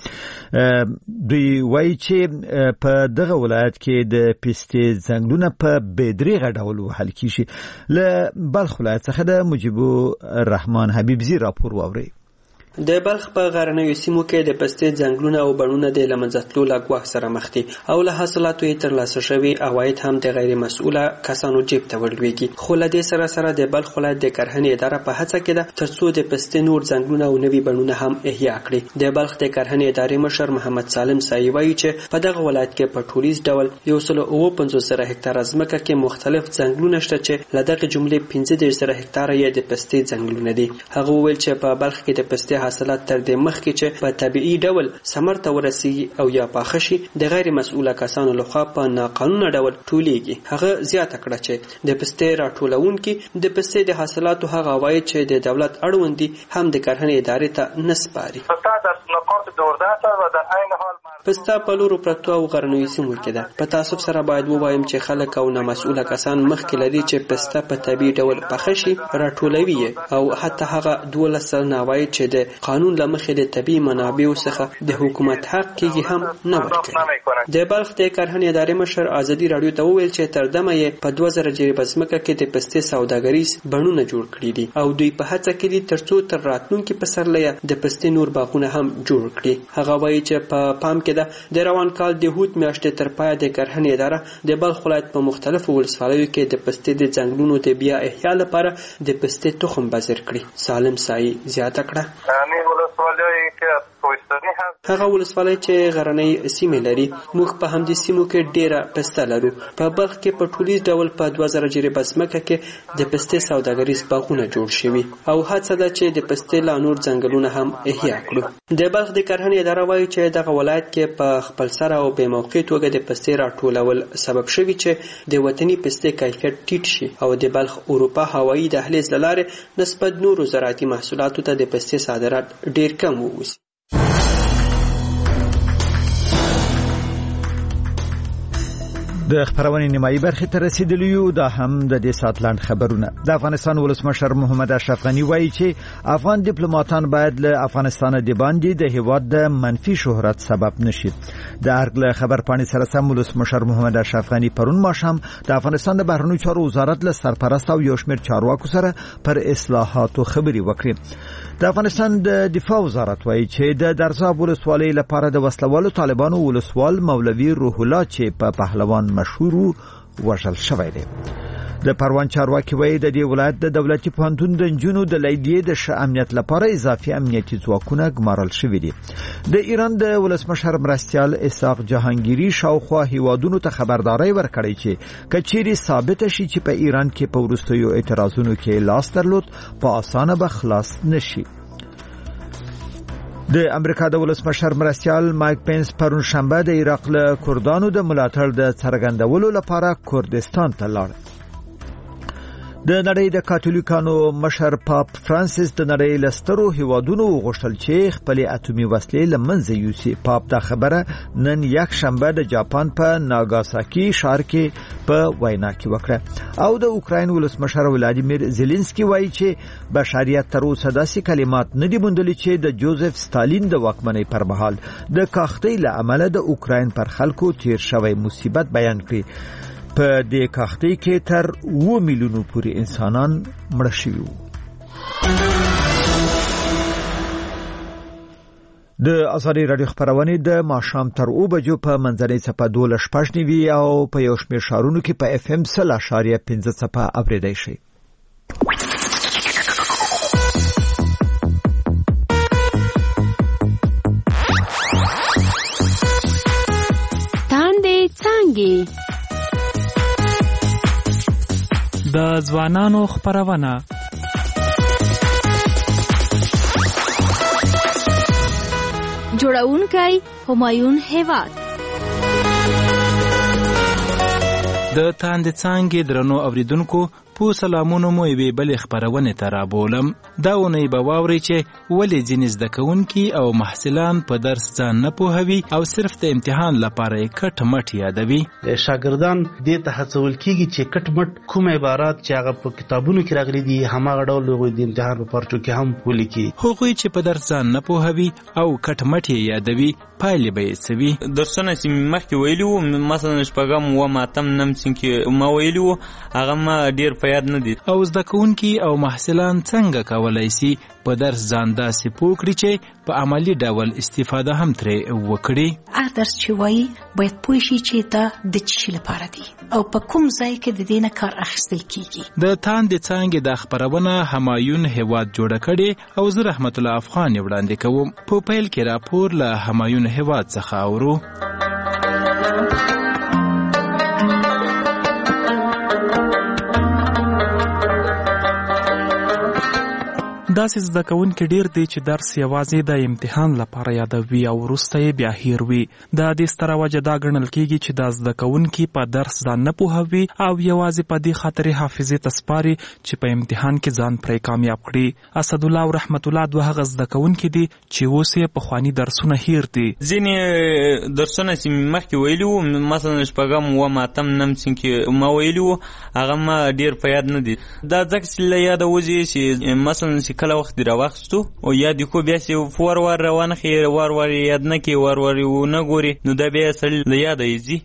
دوی وایي چې په دغه ولایت کې د پستې ځنګلونه په بېدریغه ډول وهل کیږي. له بلخ ولایت څخه د مجيب الرحمن حبیبزي راپور واوري. د بلخ په غرنیو سیمو کې د پستې ځنګلونه او بڼونه د لمنځتلو له ګواښ سره مخ دي او له حاصلاتو یې ترلاسه شوي عواید هم د غیر مسؤله کسانو جیب ته ورلوېږي. خو له دې سره سره د بلخ ولایت د کرهنې اداره په هڅه کې ده ترڅو د پستې نور ځنګلونه او نوي بڼونه هم احیا کړي. د بلخ د کرهنې ادارې مشر محمد سالم سایي وایي چې په دغه ولایت کې په ټولیز ډول 150,000 هکتاره ځمکه کې مختلف ځنګلونه شته چې له دغه جملې 15,000 هکتاره یې د پستې ځنګلونه دي. هغه وویل چې په بلخ کې د پستې حاصلات تر دې مخکې چې په طبيعي ډول ثمر ته ورسیږي او یا پاخه شي د غیر مسؤله کسانو لخوا په ناقانونه ډول ټولیږي. هغه زیاته کړه چې د پستې راټولونکي د پستې د حاصلاتو هغه عواید چې د دولت اړوند دي هم د کرهنې ادارې ته نه سپاري. فساد از نقاط دوردست و در عین حال پسته په لورو پرتو او غرنیو سیمو کې ده. په تاسف سره باید ووایم چې خلک او نامسؤله کسان مخکې لري چې پسته په طبیعي ډول پخه شي، راټولوي او حتی هغه 12 سلنه عواید چې د قانون له مخې د طبیعي منابعو څخه د حکومت حق کېږي هم نه ورکوي. د بلخ د کرهنې ادارې مشر ازادي راډیو ته وویل چې تر دمه یې په 2000 جریبه ځمکه کې د پستې سوداګریز بڼونه جوړ کړي دي او دوی په هڅه کې دي ترڅو تر راتلونکي پسرلیه د پستې نور باغونه هم جوړ کړي. هغه وایي چې په پام کې ده د روان کال د هوت میاشتې تر پایه د کرهنې اداره د بلخ ولایت په مختلفو ولسوالیو کې د پستې د ځنګلونو د بیا احیا لپاره د پستې تخم بذر کړي. سالم سایي زیاته کړه. هغه ولسوالۍ چې غرنۍ سیمې لري، موږ په همدې سیمو کې ډیره پسته لرو. په بلخ کې په ټولیز ډول په 2000 جریبه ځمکه کې د پستې سوداګریز باغونه جوړ شوي او هڅه ده چې د پستې لا نور ځنګلونه هم احیا کړو. د بلخ د کرهنې اداره وایي چې دغه ولایت کې په خپل سره او بې موقع توګه د پستې راټولول سبب شوي چې د وطني پستې کیفیت ټیټ شي او د بلخ اروپا هوایي دهلیز له لارې نسبت نورو زراعتي محصولاتو ته د پستې صادرات ډیر کم ووسی. د خبرونې نیمایي برخې ته رسیدلی یو. دا هم د دې سات لاند خبرونه. د افغانستان ولسمشر محمد اشرف غنی وایي چې افغان ډیپلوماټان باید له افغانستان د باندې د هیواد د منفي شهرت سبب نشي. د ارګ خبر پاڼې سره سم ولسمشر محمد اشرف غنی پرون ماښام د افغانستان د بهرنیو چارو وزارت له سرپرست او یو شمېر چارواکو سره پر اصلاحاتو خبرې وکړې. د افغانستان د دفاع وزارت وایي چې د درزاب ولسوالۍ لپاره د وسلوالو طالبانو ولسوال مولوي روح الله چې په پهلوان مشهور وژل شوی دی. د پروان چارواکي وایي د دې ولایت د دولتي پوهنتون د نجونو د لیلیې د ښه امنیت لپاره اضافي امنیتي ځواکونه ګمارل شوي دي. د ایران د ولسمشر مرستیال اسحاق جهانگیری شاوخوا هیوادونو ته خبرداري ورکړې چې کچيري ثابت شي چې په ایران کې په وروستیو اعتراضونو کې لاس درلود په اسانه به خلاص نشي. د امریکا د ولسمشر مرستیال مایک پینس پرون شنبه د عراق له کردانو د ملاتړ د څرګندولو لپاره کردستان ته لاړ. د نړۍ د کاتولیکانو مشر پاپ فرانسیس د نړۍ له سترو هیوادونو غوښتل چې خپل اټومي وسلې له منځه یوسي. پاپ دا خبره نن یک شنبه د جاپان په ناګاساکي ښار کې په وینا کې وکړه. او د اوکراین ولسمشر ولادیمیر زيلنسکي وایي چې بشریت تر اوسه داسې کلمات نه دي موندلي چې د جوزف ستالین د واکمنۍ پر مهال د کاختۍ له امله د اوکراین پر خلکو تیر شوی مصیبت بیان کړي. په دې کاختۍ کې تر 2 میلیونو پورې انسانان مړه شوي وو. د ازادي رادیو خبرونه د ماښام تر 2 بجو په منځنۍ صفه 12:15 او په یو شمېر ښارونو کې په اف ام 0.15 صفه اوریدای شي. تاندې څنګه د ځوانانو خبرونه جوړونکی همایون هیواد د تاندې څنګه درنو اوریدونکو په سلامونو مو یوې بلې خبرونه ته رابولم. دا ونی به واوري چې ولې ځینې زده کوونکي او محصلان په درس ځان نه پوهوي او صرف د امتحان لپاره یې کټ مټ یادوي. شاګردان دې ته هڅول کیږي چې کټ مټ کوم عبارات چې هغه په کتابونو کې راغلي دي هماغه ډول د امتحان په پرچو کې هم ولیکي. هغوی چې په درس ځان نه پوهوي او کټ مټ یې یادوي پایلې به یې څه وي. درسونه چې مخکې ویلي وو مثلا شپږم اووم اتم نهم چې ما ویلي وو هغه ما ډېر په یاد نه دي. او زده کوونکي او محصلان څنګه کولی شي په درس ځان داسې پوه کړي چې په عملي ډول استفاده هم ترې وکړي. هر درس چې وایي باید پوه شي چې دا د څه شي لپاره دی او په کوم ځای کې د دې نه کار اخیستل کیږي. د تاندې څانګې د خبرونه همایون هیواد جوړه کړې او زه رحمت الله افغان وړاندې کوم. په پیل کې راپور له همایون هیواد څخه اورو. داسې زده کوونکي ډیر دي چې درس یوازې د امتحان لپاره یادوي او وروسته یې بیا هیروي. د دې ستره وجه دا ګڼل کیږي چې دا زده کوونکي په درس ځان نه پوهوي او یوازې په دې خاطر حافظې ته سپاري چې په امتحان کې ځان پرې کامیاب کړي. اسدالله او رحمت الله دوه هغه زده کوونکي دي چې اوس یې پخواني درسونه هیر دي. ځینې درسونه چې مخکې ویلي وو، مثلا شپږم اووم اتم نهم چې ما ویلي وو هغه ما ډېر په یاد نه دي. دا ځکه چې له یاده وځي چې مثلا چې کله وخت دې راواخیستو او یاد یې کو بیا چې وار روانخې وار یاد نه کړي وار ونه ګوري نو دا بیا سړي له یاده یې ځي.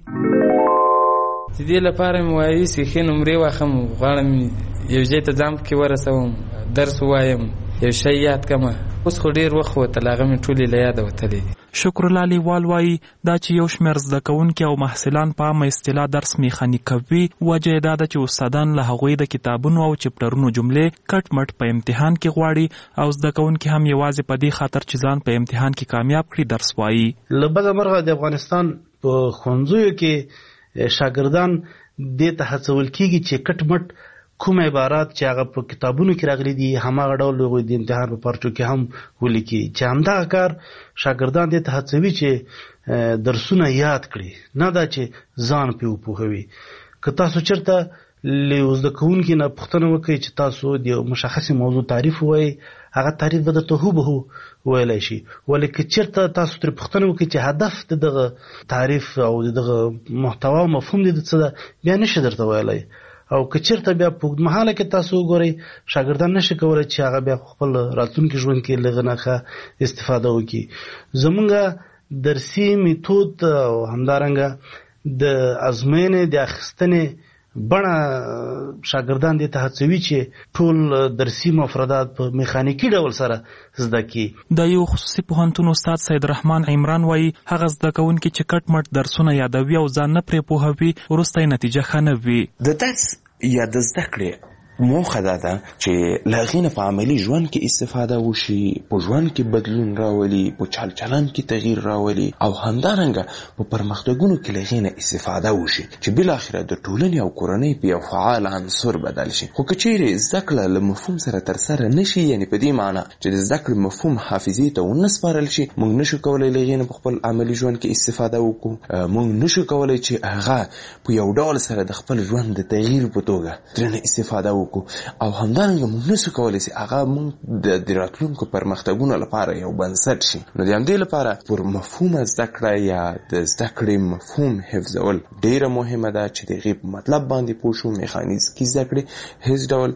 د دې لپاره مې وایي چې ښې نمرې واخلم، غواړم یو ځای ته ځان پکې ورسوم، درس ووایم، یو شی یاد کړم. اوس خو ډېر وخت وتل، هغه مې ټولې له یاده وتلې دي. شکرالله لیوال وایي دا چې یو شمېر زده کوونکي او محصلان په عامه اصطلاح درس میخانیک کوي، وجه یې دا ده چې استادان له هغوی د کتابونو او چپټرونو جملې کټ مټ په امتحان کې غواړي او زده کوونکي هم یوازې په دې خاطر چې ځان په امتحان کې کامیاب کړي درس وایي. له بده مرغه د افغانستان په ښوونځیو کې شاګردان دې ته هڅول کېږي چې کټ مټ کوم عبارات چې هغه په کتابونو کې راغلي دي هماغه ډول هغوی د امتحان په پارچو کې هم ولیکي، چې همدغه کار شاګردان دې ته هڅوي چې درسونه یاد کړي، نه دا چې ځان پرې وپوهوي. که تاسو چېرته له یو زده کوونکي نه پوښتنه وکړئ چې تاسو د یو مشخصې موضوع تعریف ووایئ، هغه تعریف به درته هوبهو ویلی شي. ولې که چېرته تاسو ترې پوښتنه وکړئ چې هدف د دغه تعریف او د دغه محتوا او مفهوم دې د څه ده، بیا نشي درته ویلی. او که چېرته بیا په اوږدمهاله کې تاسو وګورئ، شاګردان نشي کولی چې هغه بیا خپل راتلونکي ژوند کې له هغه نه ښه استفاده وکړي. زمونږ درسي میتود او همدارنګه د ازموینې د اخیستنې بڼه شاګردان دې ته هڅوي چې ټول درسي مفردات په میخانیکي ډول سره زده کړي. د یو خصوصي پوهنتون استاد سید رحمان عمران وایي هغه زده کوونکي چې کټ مټ درسونه یادوي او ځان نه پرې پوهوي وروسته یې نتیجه ښه نه وي. د درس یا د زده کړې موخه دا ده چې له هغې نه په عملي ژوند کې استفاده وشي، په ژوند کې بدلون راولي، په چال چلند کې تغییر راولي او همدارنګه په پرمختګونو کې له هغې نه استفاده وشي چې بالاخره د ټولنې او کورنۍ په یو فعال عنصر بدل شي. خو که چیرې زده کړه له مفهوم سره ترسره نه شي، یعنې په دې معنی چې د زده کړې مفهوم حافظې ته ونه سپارل شي، موږ نشو کولی له هغې نه په خپل عملي ژوند کې استفاده وکړو. موږ نشو کولی چې هغه په یو ډول سره د خپل ژوند د تغییر په توګه ترېنه استفاده وکړو او همدارنګه موږ نشو کولی چې هغه موږ د راتلونکو پرمختګونو لپاره یو بنسټ شي. نو د همدې لپاره پر مفهوم زده کړه یا د زده کړې مفهوم حفظول ډیره مهمه ده چې د هغې په مطلب باندې پوه شو، میخانیزمي زده کړې هیڅ ډول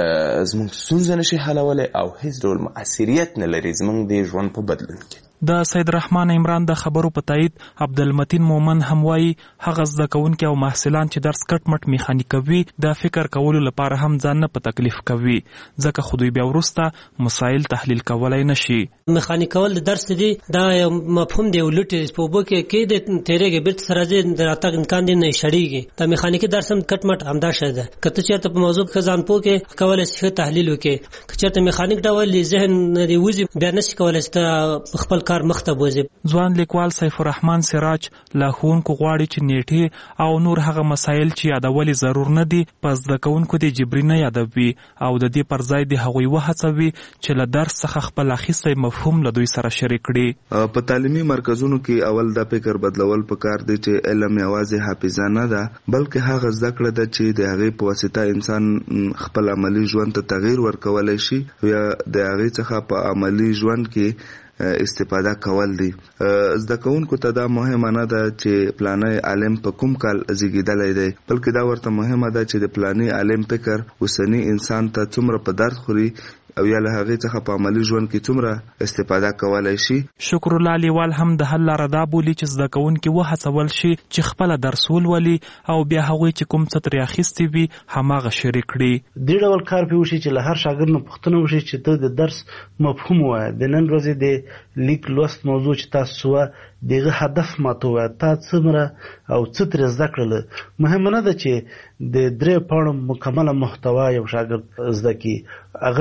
زموږ ستونزه نشي حلولی او هیڅ ډول مؤثریت نه لري زموږ د ژوند په بدلون کې. د سید رحمان عمران د خبرو په تایید عبدالمتین مومن هم وایي هغه زده کوونکي او محصلان چې درس کټ مټ میخانیکوي د فکر کولو لپاره هم ځان نه په تکلیف کوي، ځکه خو دوی بیا وروسته مسایل تحلیل کولی نشي. میخانیکول د درس دی دا یو مفهوم دی، ولټ په اوبو کې د تیرېږي بیرته سره راځي، د راتګ امکان دی نه شړېږي. دا میخانیکي درس هم کټ مټ همدا شی ده. که ته چېرته په موضوع کې ځان پوه کړې کولی شي تحلیل وکړې، که چېرته میخانیک ډول ذهن نه دې وځي بیا نشي کولی چې ته خپل کار مخته بوځي. ځوان لیکوال سیف الرحمن سراج له ښوونکو غواړي چې نیټې او نور هغه مسایل چې یادول ضرور نه دي په زده کوونکو د جبري نه یادوي او د دې پر ځای د هغوی وهڅوي چې له درس څخه خپل اخیستی مفهوم له دوی سره شریک کړي. په تعلیمي مرکزونو کې اول دا فکر بدلول پکار دی چې علم یوازې حافظه نه ده، بلکې هغه زده کړه ده چې د هغې په واسطه انسان خپل عملي ژوند ته تغییر ورکولی شي یا د هغې څخه په عملي ژوند کې استفاده کول دي. زده کوونکو ته دا مهمه نه ده چې پلانی عالم په کوم کال زیږیدلی دی، بلکې دا ورته مهمه ده چې د پلانی عالم فکر اوسني انسان ته څومره په درد خوري او یا له هغې څخه په عملي ژوند کې څومره استفاده کولی شي. شکرالله لیوال هم د حل لاره دا بولي چې زده کوونکي وهڅول شي چې خپله درس ولولي او بیا هغوی چې کوم څه ترې اخیستي وي هماغه شریک کړي. دې ډول کار پرې وشي چې له هر شاګرد نه پوښتنه وشي چې ته د درس مفهوم ووایه، د نن ورځې د لیک لوست موضوع چې تاسو وه دغه هدف ماته ووایه، تا څومره او څه ترې زده کړله. مهمه نه ده چې د 3 پاڼو مکمله محتوا یو شاګرد زده کړي، هغه وهڅول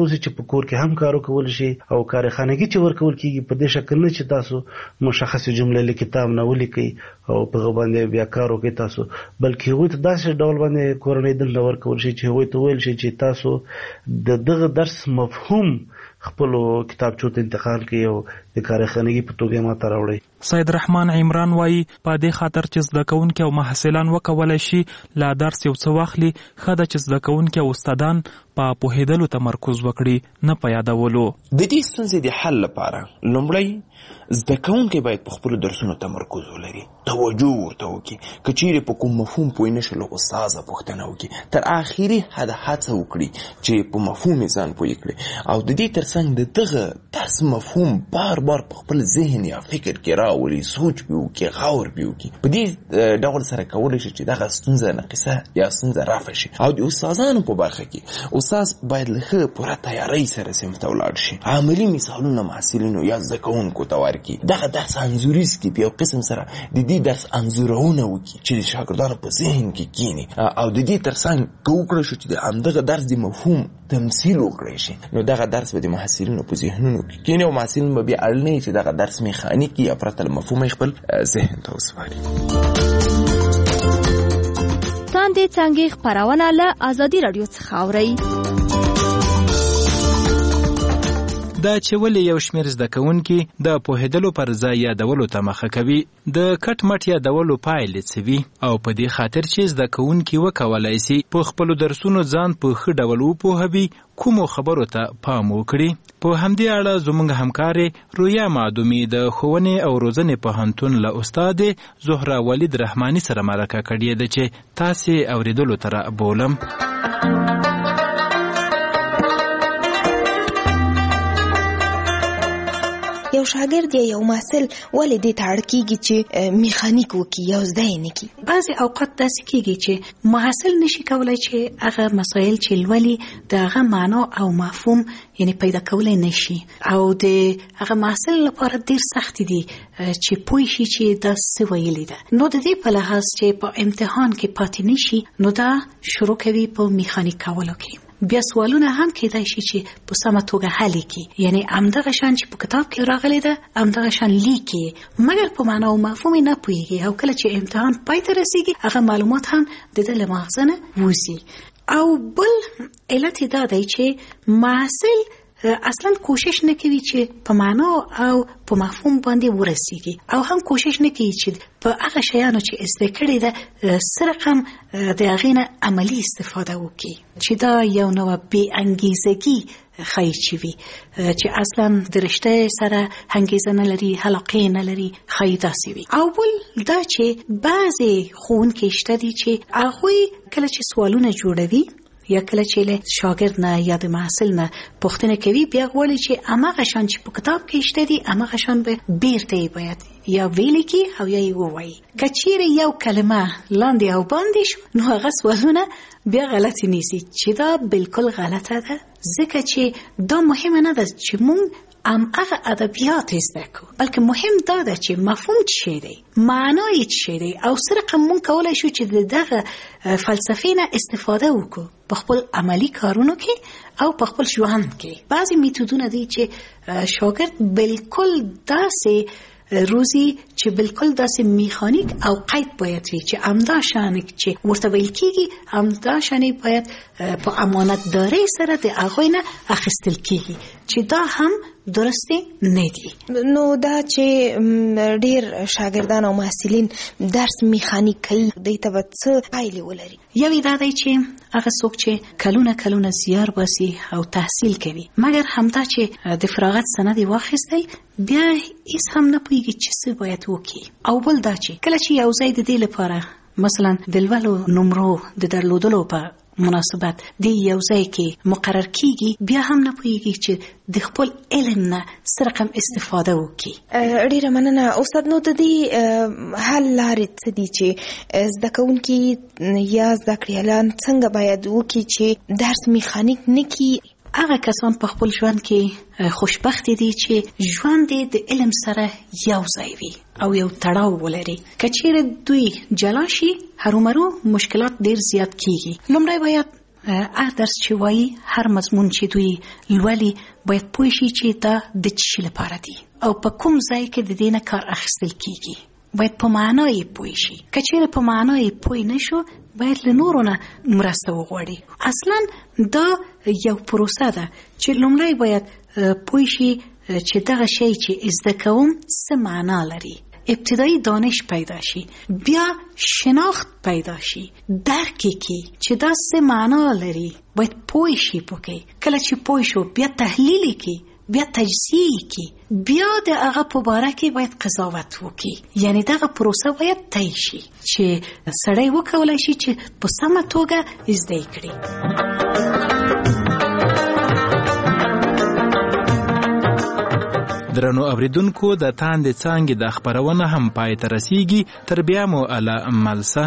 ورته وسی چې په کور کې هم کار وکول شي او کارخانګي چې ورکول کیږي په دې شکل نه چې تاسو مشخص جمله له کتاب نه ولیکي او په باندې بیا کار وکړي تاسو، بلکې هغوی ته داسې ډول باندې کورنۍ دنده ورکول شي چې هغوی ته ویل شي چې تاسو د دغه درس مفهوم خپل کتابچو ته انتقال کړئ او د کارخانګي په توګه ماته راوړئ. سید رحمان عمران وایي په دې خاطر چې زده کوونکي او محصلان وکولای شي لا درس یو څه واخلي، ښه ده چې زده کوونکي او استادان په پوهېدلو تمرکز وکړي نه په یادولو. د دې ستونزې د حل لپاره لومړی زده کوونکي باید په خپلو درسونو تمرکز ولري، توجه ورته وکړي، که چیرې په کوم مفهوم پوه نه شول استاده پوښتنه وکړي، تر آخري حده هڅه وکړي چې په مفهوم یې ځان پوه کړي او د دې ترڅنګ د دغه درس مفهوم بار بار په خپل ذهن یا فکر کې راولي، سوچ به وکړي، غور به وکړي. په دې ډول سره کولی شي چې دغه ستونزه ناقصه یا ستونزه رفع شي. او د استادانو په برخه کې استاد باید له ښه پوره تیارۍ سره صنف ته ولاړ شي، عملي مثالونه محصلینو یا زده کوونکو ته ورکړي، دغه درس انځوریز کړي، په یو قسم سره د دې درس انځورونه وکړي چې د شاګردانو په ذهن کې کینی او د دې ترڅنګ که وکړی شو چې د همدغه درس د مفهوم تمثیل وکړی شي، نو دغه درس به د محصلینو په ذهنونو کې کینی او محصلین به بیا اړ نه چې دغه درس میخانیک یا پرته له مفهوم خپل ذهن ته وسپاري. تاندې څنګه خبرونه له ازادي رادیو څخه اورئ. دا چې ولې یو شمېر زده کوونکي د پوهېدلو پر ځای یادولو ته مخه کوي، د کټ مټ یادولو پایلې څه وي، او په دې خاطر چې زده کوونکي وکولای شي په خپلو درسونو ځان په ښه ډول وپوهوي، کومو خبرو ته پام وکړي. په همدې اړه زموږ همکارې رویا معدومي د ښوونې او روزنې پوهنتون له استاد زهره ولید رحماني سره مرکه کړې ده چې تاسې اورېدلو ته رابولم. یو شاګرد یا یو محصل ولې دې ته اړ کېږي چې میخانیک وکړي یا زده یې نه کړي؟ بعضې اوقات داسې کېږي چې محصل نشي کولی چې هغه مسایل چې لولي د هغه معنا او مفهوم یعنی پیدا کولی نشي، او د هغه محصل لپاره ډېر سخت دي چې پوه شي چې دا څه ویلي ده. نو د دې په لحاظ چې په امتحان کې پاتې نشي، نو دا شروع کوي په میخانیک کولو کې. بیا سوالونه هم کېدای شي چې په سمه توګه حل کړي، یعنی همدغه شان چې په کتاب کې راغلی ده همدغه شان لیکي، مګر په معنا او مفهوم نه پوهېږي، او کله چې امتحان پای ته رسېږي هغه معلومات هم د ده له مغزه نه وځي. او بل علت دا دی چې محصل اصلا کوشش نه کوي چې په معنا او په مفهوم باندې ورسیږي، او هم کوشش نه کوي چې په هغه شیانو چې زده کړي ده څه رقم د هغې نه عملي استفاده وکړي، چې دا یو نوع بې انګیزګي ښایي چې وي، چې اصلا د رشته سره انګیزه نه لري، علاقې نه لري، ښایي داسې وي. او بل دا چې بعضې ښوونکي شته دي چې هغوی کله چې سوالونه جوړوي یا کله چې له شاګرد نه یا د محصل نه پوښتنه کوي، بیا غواړي چې هماغه شان چې په کتاب کې شته دي هماغه شان به بیرته یې باید یا ویلي کړي او یا یې ووایي. که چیرې یو کلمه لاندې او باندې شو، نو هغه سوالونه بیا غلطی نیسي، چې دا بالکل غلطه ده، ځکه چې دا مهمه نه ده چې مونږ هغه ادبیات زده کړو، بلکې مهم دا ده چې مفهوم څه دی، معنای څه دی، او څه رقم مونږ کولی شو چې دغه فلسفې نه استفاده وکړو په خپل عملی کارونو کې او په خپل ژوند کې. بعضې میتودونه دي چې شاګرد بالکل داسې روزی چې بالکل داسې میخانیک او قید باید وي چې همدا شان چې ورته ویل کېږي همدا شانې باید په امانتدارۍ سره د هغوی نه اخیستل کېږي، چې دا هم درسته نه دي. نو دا چې ډیر شاګردان او محصلین درس میخانیک کوي، دوی ته به څه پایلې ولري؟ یوې دا دی چې هغه څوک چې کلونه زیار باسي او تحصیل کوي، مګر همدا چې د فراغت سند یې واخیستی، بیا هیڅ هم نه پوهېږي چې څه باید وکړي. او بل دا چې کله چې یو ځای د دې لپاره مثلا د لولو نمرو د درلودلو په مناسبت دی یو ځای کې مقرر کیږي، بیا هم نه پوهېږي چې د خپل علم نه څه رقم استفاده وکړي. ډېره مننه استاد. نو د دې حل لارې څه دي چې زده کوونکي یا زده کړیالان څنګه باید وکړي چې درس میخانیک نه کړي؟ هغه کسان په خپل ژوند کې خوشبخت دي چې ژوند د علم سره یو ځای وي او یو تړاو ولري. که چیرې دوی جلا شي، هرومرو مشکلات ډیر زیات کیږي. لومړی باید هر درس چې وایي هر مضمون چې دوی لولي باید پوه شي چې دا د څه شي لپاره دی او په کوم ځای کې د دې نه کار اخیستل کیږي. باید په معنا یې پوه شي. که چېرې په معنا یې پوه نه شو باید له نورو نه مرسته وغواړي. اصلا دا یو پروسه ده چې لومړی باید پوه شي چې دغه شی چې زده کوم څه معنا لري. ابتدایی دانش پیدا شي، بیا شناخت پیدا شي، درک کی چې دا څه معنا لري. باید پوه شي پکې. کله چې پوه شو بیا تحلیل کی، بیا تجزیه کی، بیا د هغه په باره کې باید قضاوت وکړي. یعنی دغه پروسه باید طی شي چې سړی وکولای شي چې په سمه توګه زده کړي. درنو اوریدونکو د تاندې څانګې د خبرونه هم پای ته رسیږي. تر بیا مو اله ملسه.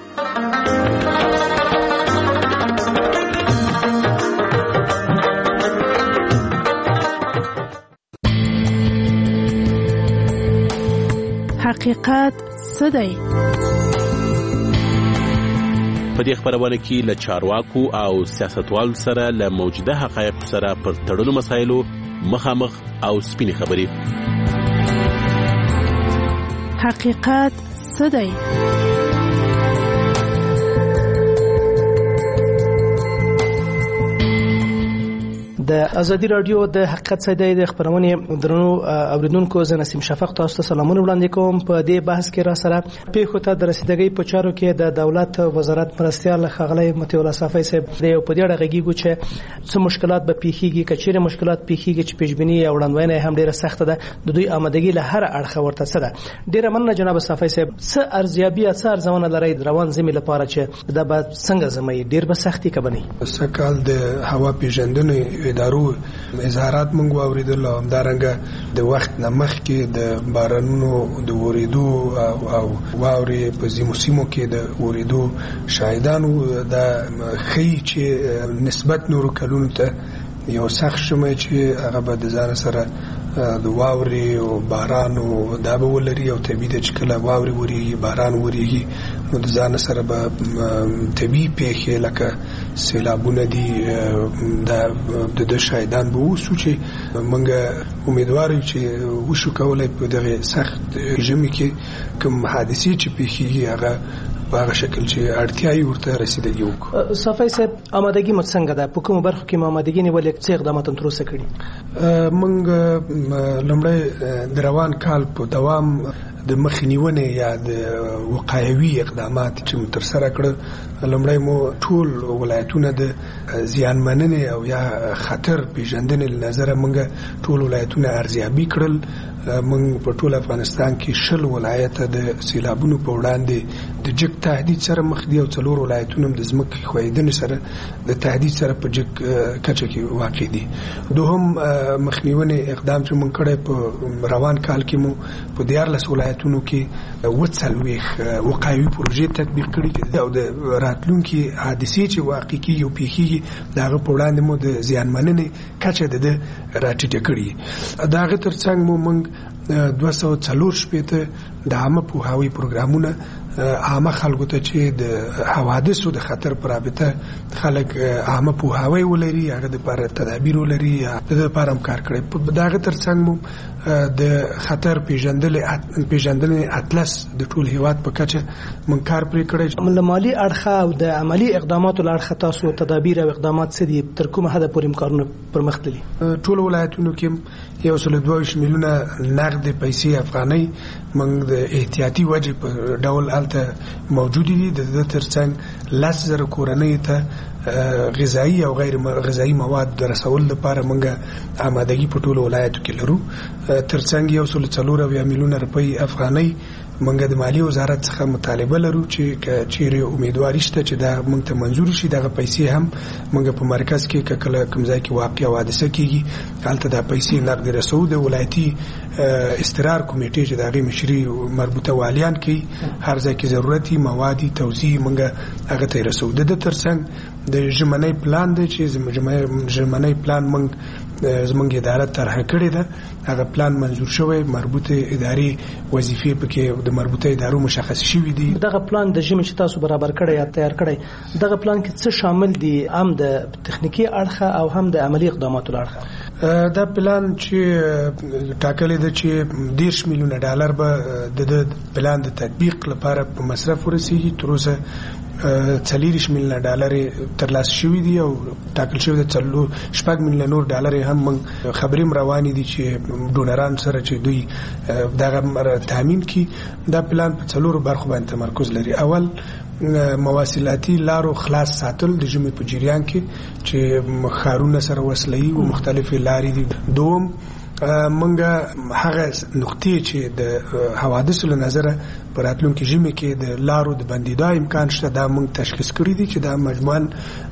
حقیقت څه دی؟ په دې خبرونه کې له چارواکو او سیاستوالو سره له موجوده حقایقو سره پر تړلو مسایلو مخامخ او سپینې خبرې. حقیقت څه دی؟ د ازادي رادیو د حقیقت څه دی د خبرونه درنو اوریدونکو زه نسیم شفق تاسو ته سلامونه وړاندې کوم. په دې بحث کې را سره پیښو ته د رسیدګۍ په چارو کې د دولت وزارت مرستیال ښاغلی مطیع الله صافی صاحب د یو په دې اړه غږیږو چې څه مشکلات به پیښیږي. که چیرې مشکلات پیښیږي چې پیشبیني او وړاندوینه هم ډیره سخته ده، د دوی آمادګي له هر اړخه ورته څه ده. ډیره مننه جناب صافی صاحب. څه ارزیابي څه ارزونه لرئ روان زمي لپاره چې دا به څنګه زمي ډیر به سختي کبني؟ سکهال د هوا پیژندنې ادارو اظهارات مونږ واوریدل او همدارنګه د وخت نه مخکې د بارانونو د وریدو او واوري په ځینو سیمو کې د وریدو شاهدانو د خي چې نسبت نورو کلونو ته یو سخت شمه چې هغه به د ځان سره د واوري او باران او دا به ولري او طبيعي چې کله واوري وريږي باران وريږي نو د ځان سره به طبيعي پیښې لکه سیلابونه دي د شاهدان به وسو چې موږ امیدوار یو چې وشو کولای په دغه سخت ژمي کې کوم حادثې چې پیښیږي هغه په هغه شکل چې اړتیاوي ورته رسیدګي وکړو. صافی صاحب آمادګي مو څنګه ده؟ په کومو برخو کې آمادګي نیولې څه اقدامات تر اوسه کړي؟ موږ لومړی د روان کال په دوام د مخنیونې یا د وقایوي اقدامات چې تر سره کړ. لومړی مو ټول ولایتونه د زیانمننې او یا خطر پیژندنې لنظر موږ ټول ولایتونه ارزیابي کړل. موږ په ټول افغانستان کې 20 ولایت د سیلابونو په وړاندې د جګ تهدید سره مخ دي او 4 ولایتونه د ځمکې ښویدنې سره د تهدید سره په جګ کچه کې واقع دي. دوهم مخنیونې اقدام چې موږ کړی په روان کال کې مو په 14 ولایتونو کې 40 وقایوي پروژې تطبیق کړي او د راتلونکي حادثې چې واقع کیږي او پیښیږي دغه په وړاندې مو د زیانمننې کچه د راټیټه کړي. دغه ترڅنګ مو موږ 240 د عامه پوهاوی پروګرامونه عامه خلکو ته چې د حوادثو د خطر پر رابطه خلک عامه پوهاوی ولري هغه د لپاره تدابیر ولري د لپاره کار کړي. په دغه ترڅنګ مو د خطر پیژندنې اطلس د ټول هیواد په کچه من کار پرې کړی. مالي اړخ او د عملی اقداماتو اړخ تاسو تدابیر او اقدامات څه دي؟ تر کومه حد پورې کارونه پرمختللي؟ ټول ولایتونو کې 122 میلیونه نقد پیسې افغانۍ موږ د احتیاطي وجې په ډول الته موجود دي. د ترڅنګ 10,000 کورنۍ ته غذایی او غیر غذایی مواد رسول لپاره موږ آمادګي په ټولو ولایتو کې لرو. ترڅنګ 104 میلیونه روپۍ افغانۍ موږ د مالی وزارت څخه مطالبه لرو چې چیرې امیدواري شته چې دا موږ ته منظور شي. دغه پیسې هم موږ په مرکز کې کله کوم ځای کې واقع حادثه کیږي هلته دا پیسې نقد رسو د ولایتي استقرار کمیټې چې دغه مشري مربوطه والیان کوي هر ځای کې ضرورتي موادي توزیع موږ هغه ته رسو. د ترڅنګ د ژمنۍ پلان دی چې ژمنۍ پلان موږ زمونږ اداره طرح کړې ده، هغه پلان منظور شوی، مربوطه ادارې وظیفې پکې د مربوطه ادارو مشخص شوي دي. دغه پلان د ژمي چې تاسو برابر کړی یا تیار کړی، دغه پلان کې څه شامل دي، هم د تخنیکی اړخه او هم د عملی اقداماتو اړخه؟ دا پلان چې ټاکلې ده چې 10 میلیونه ډالر به د پلان د تطبیق لپاره په مصرف ورسیږي. تر اوسه 40 میلیونه ډالر ترلاسه شوي دي او ټاکل شوی د 4 میلیونه نور ډالر هم موږ خبرې روانې دي چې ډونران سره چې دوی دغه تامین کی. دا پلان په 4 برخو باندې تمرکز لري. اول مواصلاتي لارو خلاص ساتل د ژمي په جریان کې چې ښارونه سره وصلوي او مختلفې لارې دي. دوم منګه هغه نقطې چې د حوادثو له نظره په راتلونکي ژمي کې د لارو د بندیدا امکان شته، دا موږ تشخیص کړی دي چې دا مجموعاً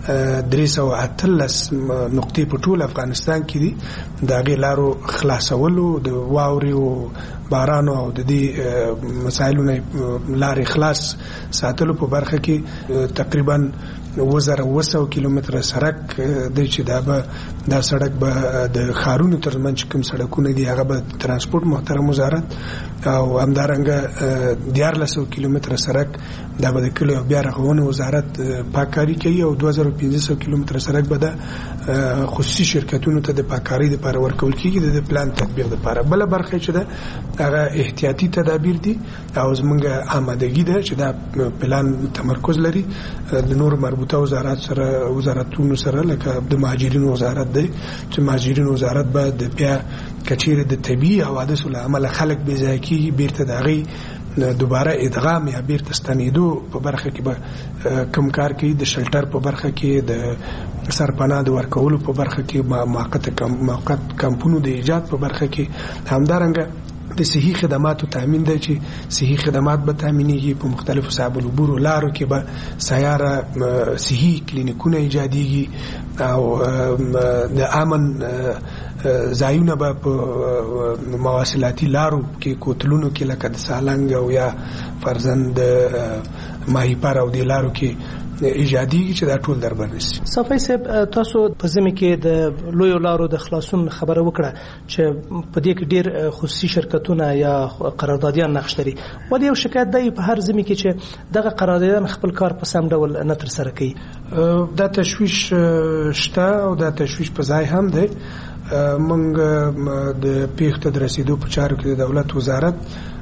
318 نقطې په ټول افغانستان کې دي. د هغې لارو خلاصولو د واورې او بارانو او د دې مسایلو نه لارې خلاص ساتلو په برخه کې تقریباً 1900 کیلومتره سړک دی چې دا سړک به د ښارونو ترمنځ کوم سړکونه دي هغه به ترانسپورت محترم وزارت او همدارنګه 1400 کیلومتره سړک دا به د کلیو او بیا رغونې وزارت پاککاري کوي او 2500 کیلومتره سړک به د خصوصي شرکتونو ته د پاککاري لپاره ورکول کیږي د پلان تطبیق لپاره. بل برخه چې ده هغه احتیاطي تدابیر دي او زمونږ آمادګي ده چې دا پلان تمرکز لري د نور مربوطه وزارتونو سره لکه د مهاجرینو وزارت دی چې مهاجرینو وزارت به د بیا کچیر د طبيعي حوادثو له امله خلک بې ځای کیږي، بیرته د هغې دوباره ادغام یا بیرته ستنېدو په برخه کې به کم کار کوي. د شلټر په برخه کې، د سرپناه د ورکولو په برخه کې، موقت کمپونو د ایجاد په برخه کې، همدارنګه د صحي خدماتو تامین دی چې صحي خدمات به تامینېږي. په مختلفو صعب العبور لارو کې به سیاره صحي کلینیکونه ایجادېږي او د امن ځایونه به په مواصلاتي لارو کې کوتلونو کې لکه د سالنګ او یا فرزند ماهیپر او د لارو کې ایجادیږي چې دا ټول در برنسي. صافی صاحب، تاسو په ژمي کې د لویو لارو د خلاصون خبره وکړه چې په دې کې ډیر خصوصي شرکتونه یا قراردادیان نقش لري، ولې یو شکایت دی په هر ژمي کې چې دغه قراردادیان خپل کار په سم ډول نه ترسره کوي. دا تشویش شته او دا تشویش په ځای هم دی. موږ د پیښو ته د رسیدو په چارو کې د دولت وزارت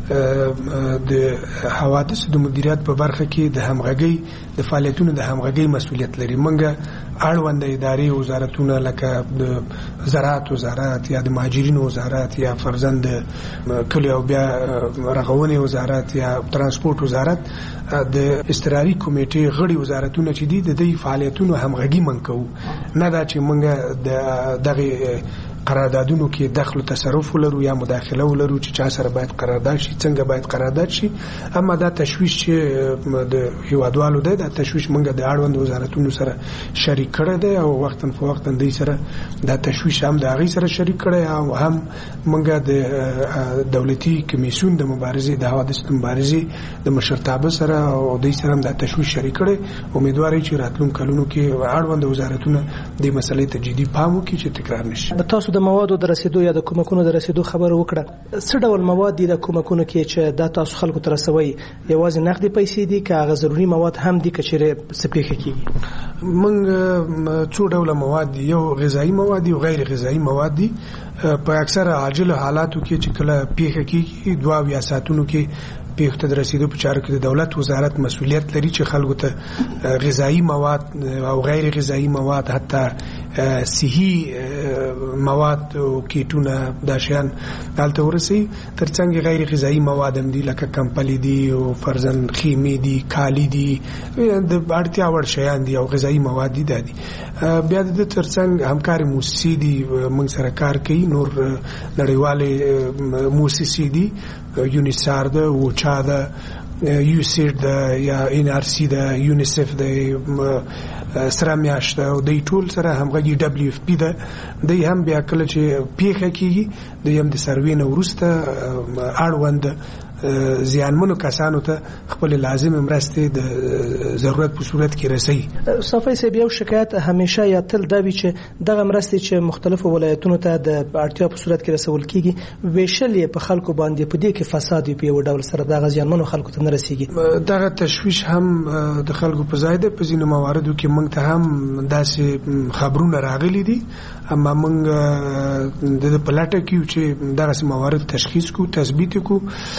د حوادثو د مدیریت په برخه کې د همغږۍ د فعالیتونو د همغږۍ مسؤلیت لري. موږ اړوند ادارې وزارتونه لکه د زراعت وزارت یا د مهاجرینو وزارت یا فرزند کلیو او بیا رغونې وزارت یا ترانسپورت وزارت د استراري کمیټې غړي وزارتونه چې دي د دې فعالیتونو همغږي من کوو. نه دا چې موږ دغه قراردادونو کې دخل تصرف ولرو یا مداخله ولرو چې چا سره باید قرارداد شي، څنګه باید قرارداد شي. اما دا تشویش چې د هیوادوالو دی، دا تشویش موږ د اړوند وزارتونو سره شریک کړی دی او وختن په وخت دوی سره دا تشویش هم د هغې سره شریک کړی او هم موږ د دولتي کمیسیون د مبارزې د حوادثو د مبارزې د مشرتابه سره او دوی سره هم دا تشویش شریک کړی. امیدوار یم چې راتلونکو کلونو کې اړوند وزارتونه دې مسلې ته جدي پام وکړي چې تکرار نشي. تاسو د موادو د رسیدو یا د کومکونو د رسیدو خبر وکړه، څه ډول مواد دي د کومکونو کې چې دا تاسو خلکو ته رسوي؟ یوازې نقدي پیسې دي که هغه ضروري مواد هم دي که چیرې څه پیښه کیږي؟ موږ څو ډوله مواد دي، یو غذایی مواد دي او غیر غذایی مواد دي. په اکثره عاجل حالاتو کې چې کله پیښه کیږي 2 یا ساعتونو کې پیښو ته د رسیدو په چارو کې د دولت وزارت مسؤلیت لري چې خلکو ته غذایی مواد او غیر غذایی مواد حتی صحي مواد او کیټونه دا شیان دلته ورسي. ترڅنګ غیر غذایی مواد هم دي لکه کمپلي دي او فرزن خیمه دي، کالی دي، د اړتیا وړ شیان دي او غذایی مواد دي. بیا د ترڅنګ همکاري موسسې دي موږ سره کار کوي، نور نړیوالې موسسې دي، یونیسار ده، وچا ده، یوسیډ ده یا ان ار سی ده، یونیسف ده، سره میاشته او د ټول سره همغږي دبليو اف پی ده. د هم بیا کله چې پیښه کیږي د یم د سروې نه ورسته اړوند زیانمنو کسانو ته خپل لازم مرستې د ضرورت په صورت کې رسي. صافي صاحب یو شکایت همیشه یا تل دا وی چې دغه مرستې چې مختلفو ولایتونو ته د اړتیا په صورت کې رسول کیږي ویشل په خلکو باندې په دې کې فساد په یو ډول سره دغه زیانمنو خلکو ته نه رسیږي. دغه تشویش هم د خلکو په ځای ده. په ځینو مواردو کې موږ ته هم داسې خبرونه راغلي دي، اما موږ د پلاټه کې چې دغه موارد تشخیص کو تثبیت کو.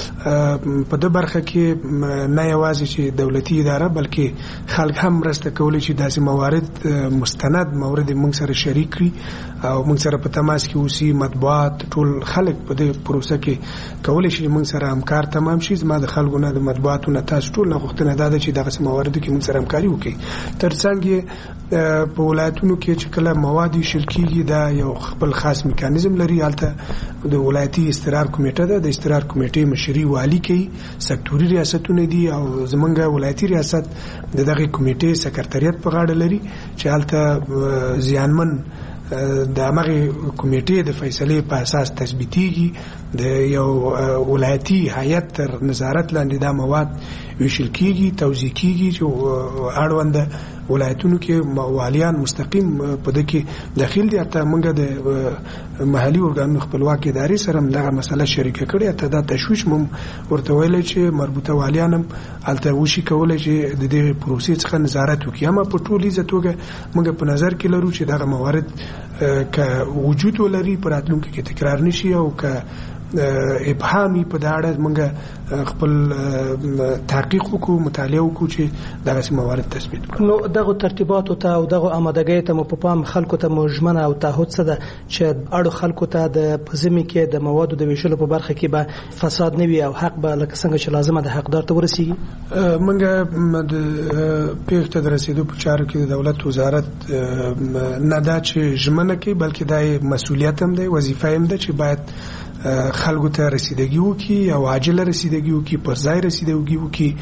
په د برخه کې نه یوازې چې دولتي اداره بلکې خلک هم مرسته کولی چې داسې موارد مستند مورد موږ سره شریک کړي او موږ سره په تماس کې اوسي. مطبوعات ټول خلک په دې پروسه کې کولی شي موږ سره همکار تمام شي. زما د خلکو نه د مطبوعاتو نه تاسو ټول غوښتنه ده چې دغه موارد کې موږ سره همکاري وکړي. ترڅنګ په ولایتونو کې چې کله مواد شل کیږي دا یو خپل خاص میکانیزم لري. هلته د ولایتي استقرار کمیټه ده. د استقرار کمیټې مشري والی کوي، سکتوري ریاستونه دي او زمونږ ولایتي ریاست دغه کمیټې سکرټریات په غاړه لري چې هلته زیانمن د هغه کمیټې د فیصلې په اساس تثبیتيږي. د یو ولایتي هیئت تر نظارت لاندې دا مواد ویشل کیږي، توزیع کیږي چې اړوند ولایتونو کې والیان مستقیم په دغه داخل دي. ته موږ د محلي ارګانونو خپلواک ادارې سره دغه مسله شریکه کړې. ته دا تشویش مم ورته ویل چې مربوطه والیان هم الته وشي کولای چې د دې پروسې څخه نظارت وکړي. اما په ټولې ځتوګه موږ په نظر کې لرو چې دغه موارد ک وجود ولري پر راتلونکي کې تکرار نشي او ک ابهامي په دا اړه موږ خپل تحقیق وکړو، مطالعه وکړو چې دغه موارد تثبیت کړو. نو دغه ترتیباتو ته او دغه آمادګۍ ته مو په پام خلکو ته مجمنه او تعهد څه ده چې اړو خلکو ته د پزمي کې د موادو د ویشلو په برخه کې به فساد نه وي او حق به لکه څنګه چې لازمه د حقدار ته ورسیږي. موږ د پیښې ته رسیدو په چارو کې د دولت وزارت نه دا چې ژمنه کوي بلکې دا مسؤلیت هم دی، وظیفه هم ده چې باید خلکو ته رسیدګي وکړي او عاجله رسیدګي وکړي، پر ځای رسیدګي وکړي،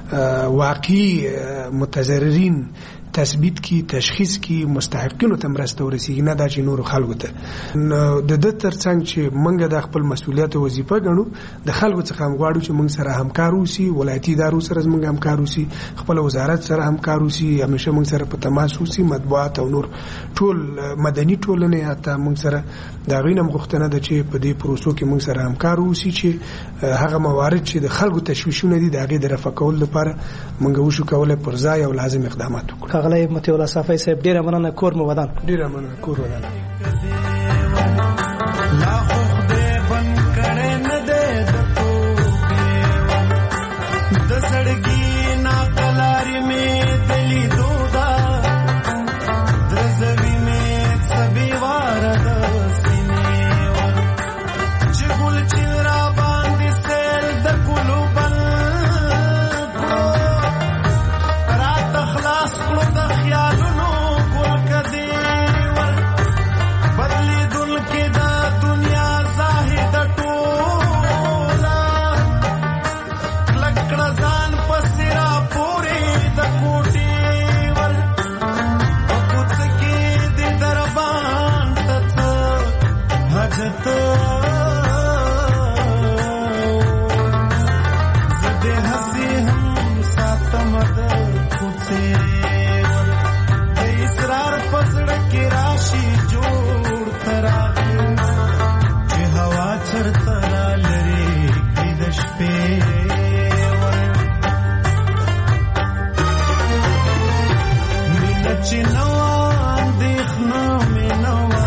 واقعي متضررین تثبیت کی، تشخیص کی، مستحقینو ته مرسته ورسیږي، نه دا چې نور خلکو ته. د دې ترڅنګ چې موږ د خپل مسؤلیت او وظیفه ګڼو د خلکو څخه هم غواړو چې موږ سره همکار اوسي، ولایتي ادارو سره موږ همکار اوسي، خپل وزارت سره همکار اوسي، همیشه موږ سره په تماس اوسي، مطبوعات او نور ټول مدني ټولنه حتی موږ سره دا غوښتنه غوښتنه ده چې په دې پروسو کې موږ سره همکار اوسي چې هغه موارد چې د خلکو تشویشونه دي د هغې د رفع کولو لپاره موږ وشو کولای پر ځای او لازم اقدامات وکړو. غلای متي الله صافي صاحب ډیره مننه. کور مو ودان. ډیره مننه. کور ودان. لا خو دې بن کړه نه دې د سړګي نا کلاري می دلی دودا درزوی می سبي وار د سینې چې ګل چیرا باندې سل د ګلو بل رات خلاص کړو د خیالونو ګل کدي ور بدلی دل کې دا دنیا زاهد ټولا لکړه ځان پسرا پوري د کوټي ور کوڅ کې د دربان ته حاجت زده هسي هم ساتم د کوڅه ور د اسرار پسړه کې راشي جوړ تراغ چې هوا چرته لري کې د شپې چې نوا اندېښنه مې نوا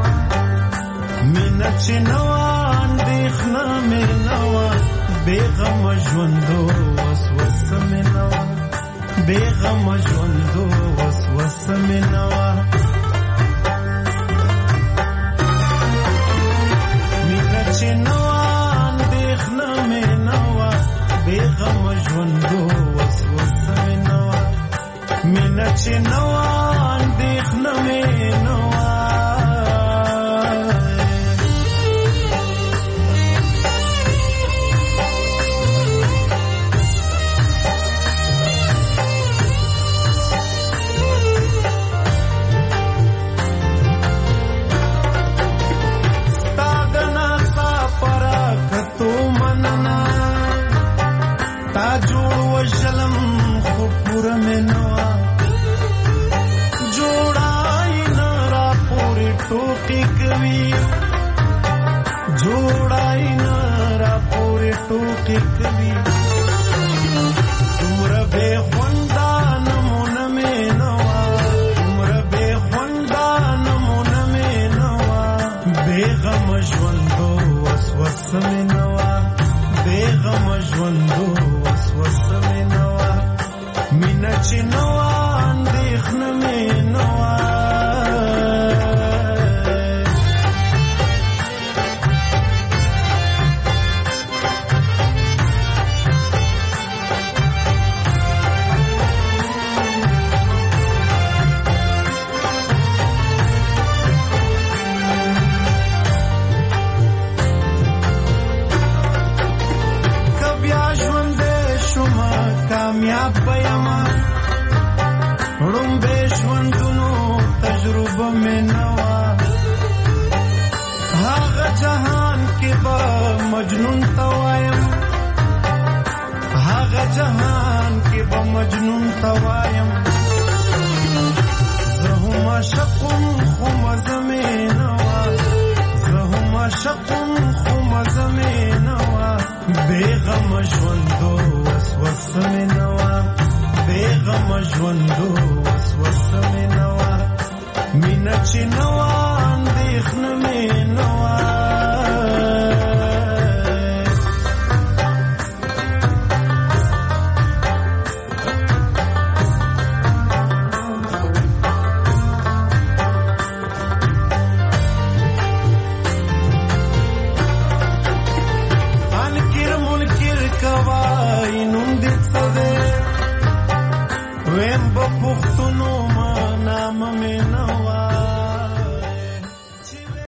مینه چې نوا اندېښنه مې نوا بېغم ژوندو وسوسه مې نوا بېغم ژوندو وسوسه مې نوا مینه چې نوا اندېښنه مې نوا بېغم ژوندو وسوسه مې نوا مینه چې نوا اندېښنه مې نوا ټوکې کوي جوړای نه را پورې ټوکې کوي دومره بې خونده نمونه مې نه وه دومره بې خونده نمونه مې نه وه بې غمه ژوندو وسوسه مې نه وه بې غمه ژوندو وسوسه مې نه وه مینه چې نه وه اندېښنه مې نه وه کامیاب بېما ړومبې ژوندونو تجربه مې نه وه هغه جهان کې به مجنون ته وایم هغه جهان کې به مجنون ته وایم زه هم عاشقم خو مزه مې نه وه زه هم عاشقم خو مزه مې نه وه بېغمه ژوندو وسوسه مې نه وه بېغمه ژوندو وسوسه مې نه وه مینه چې نه وه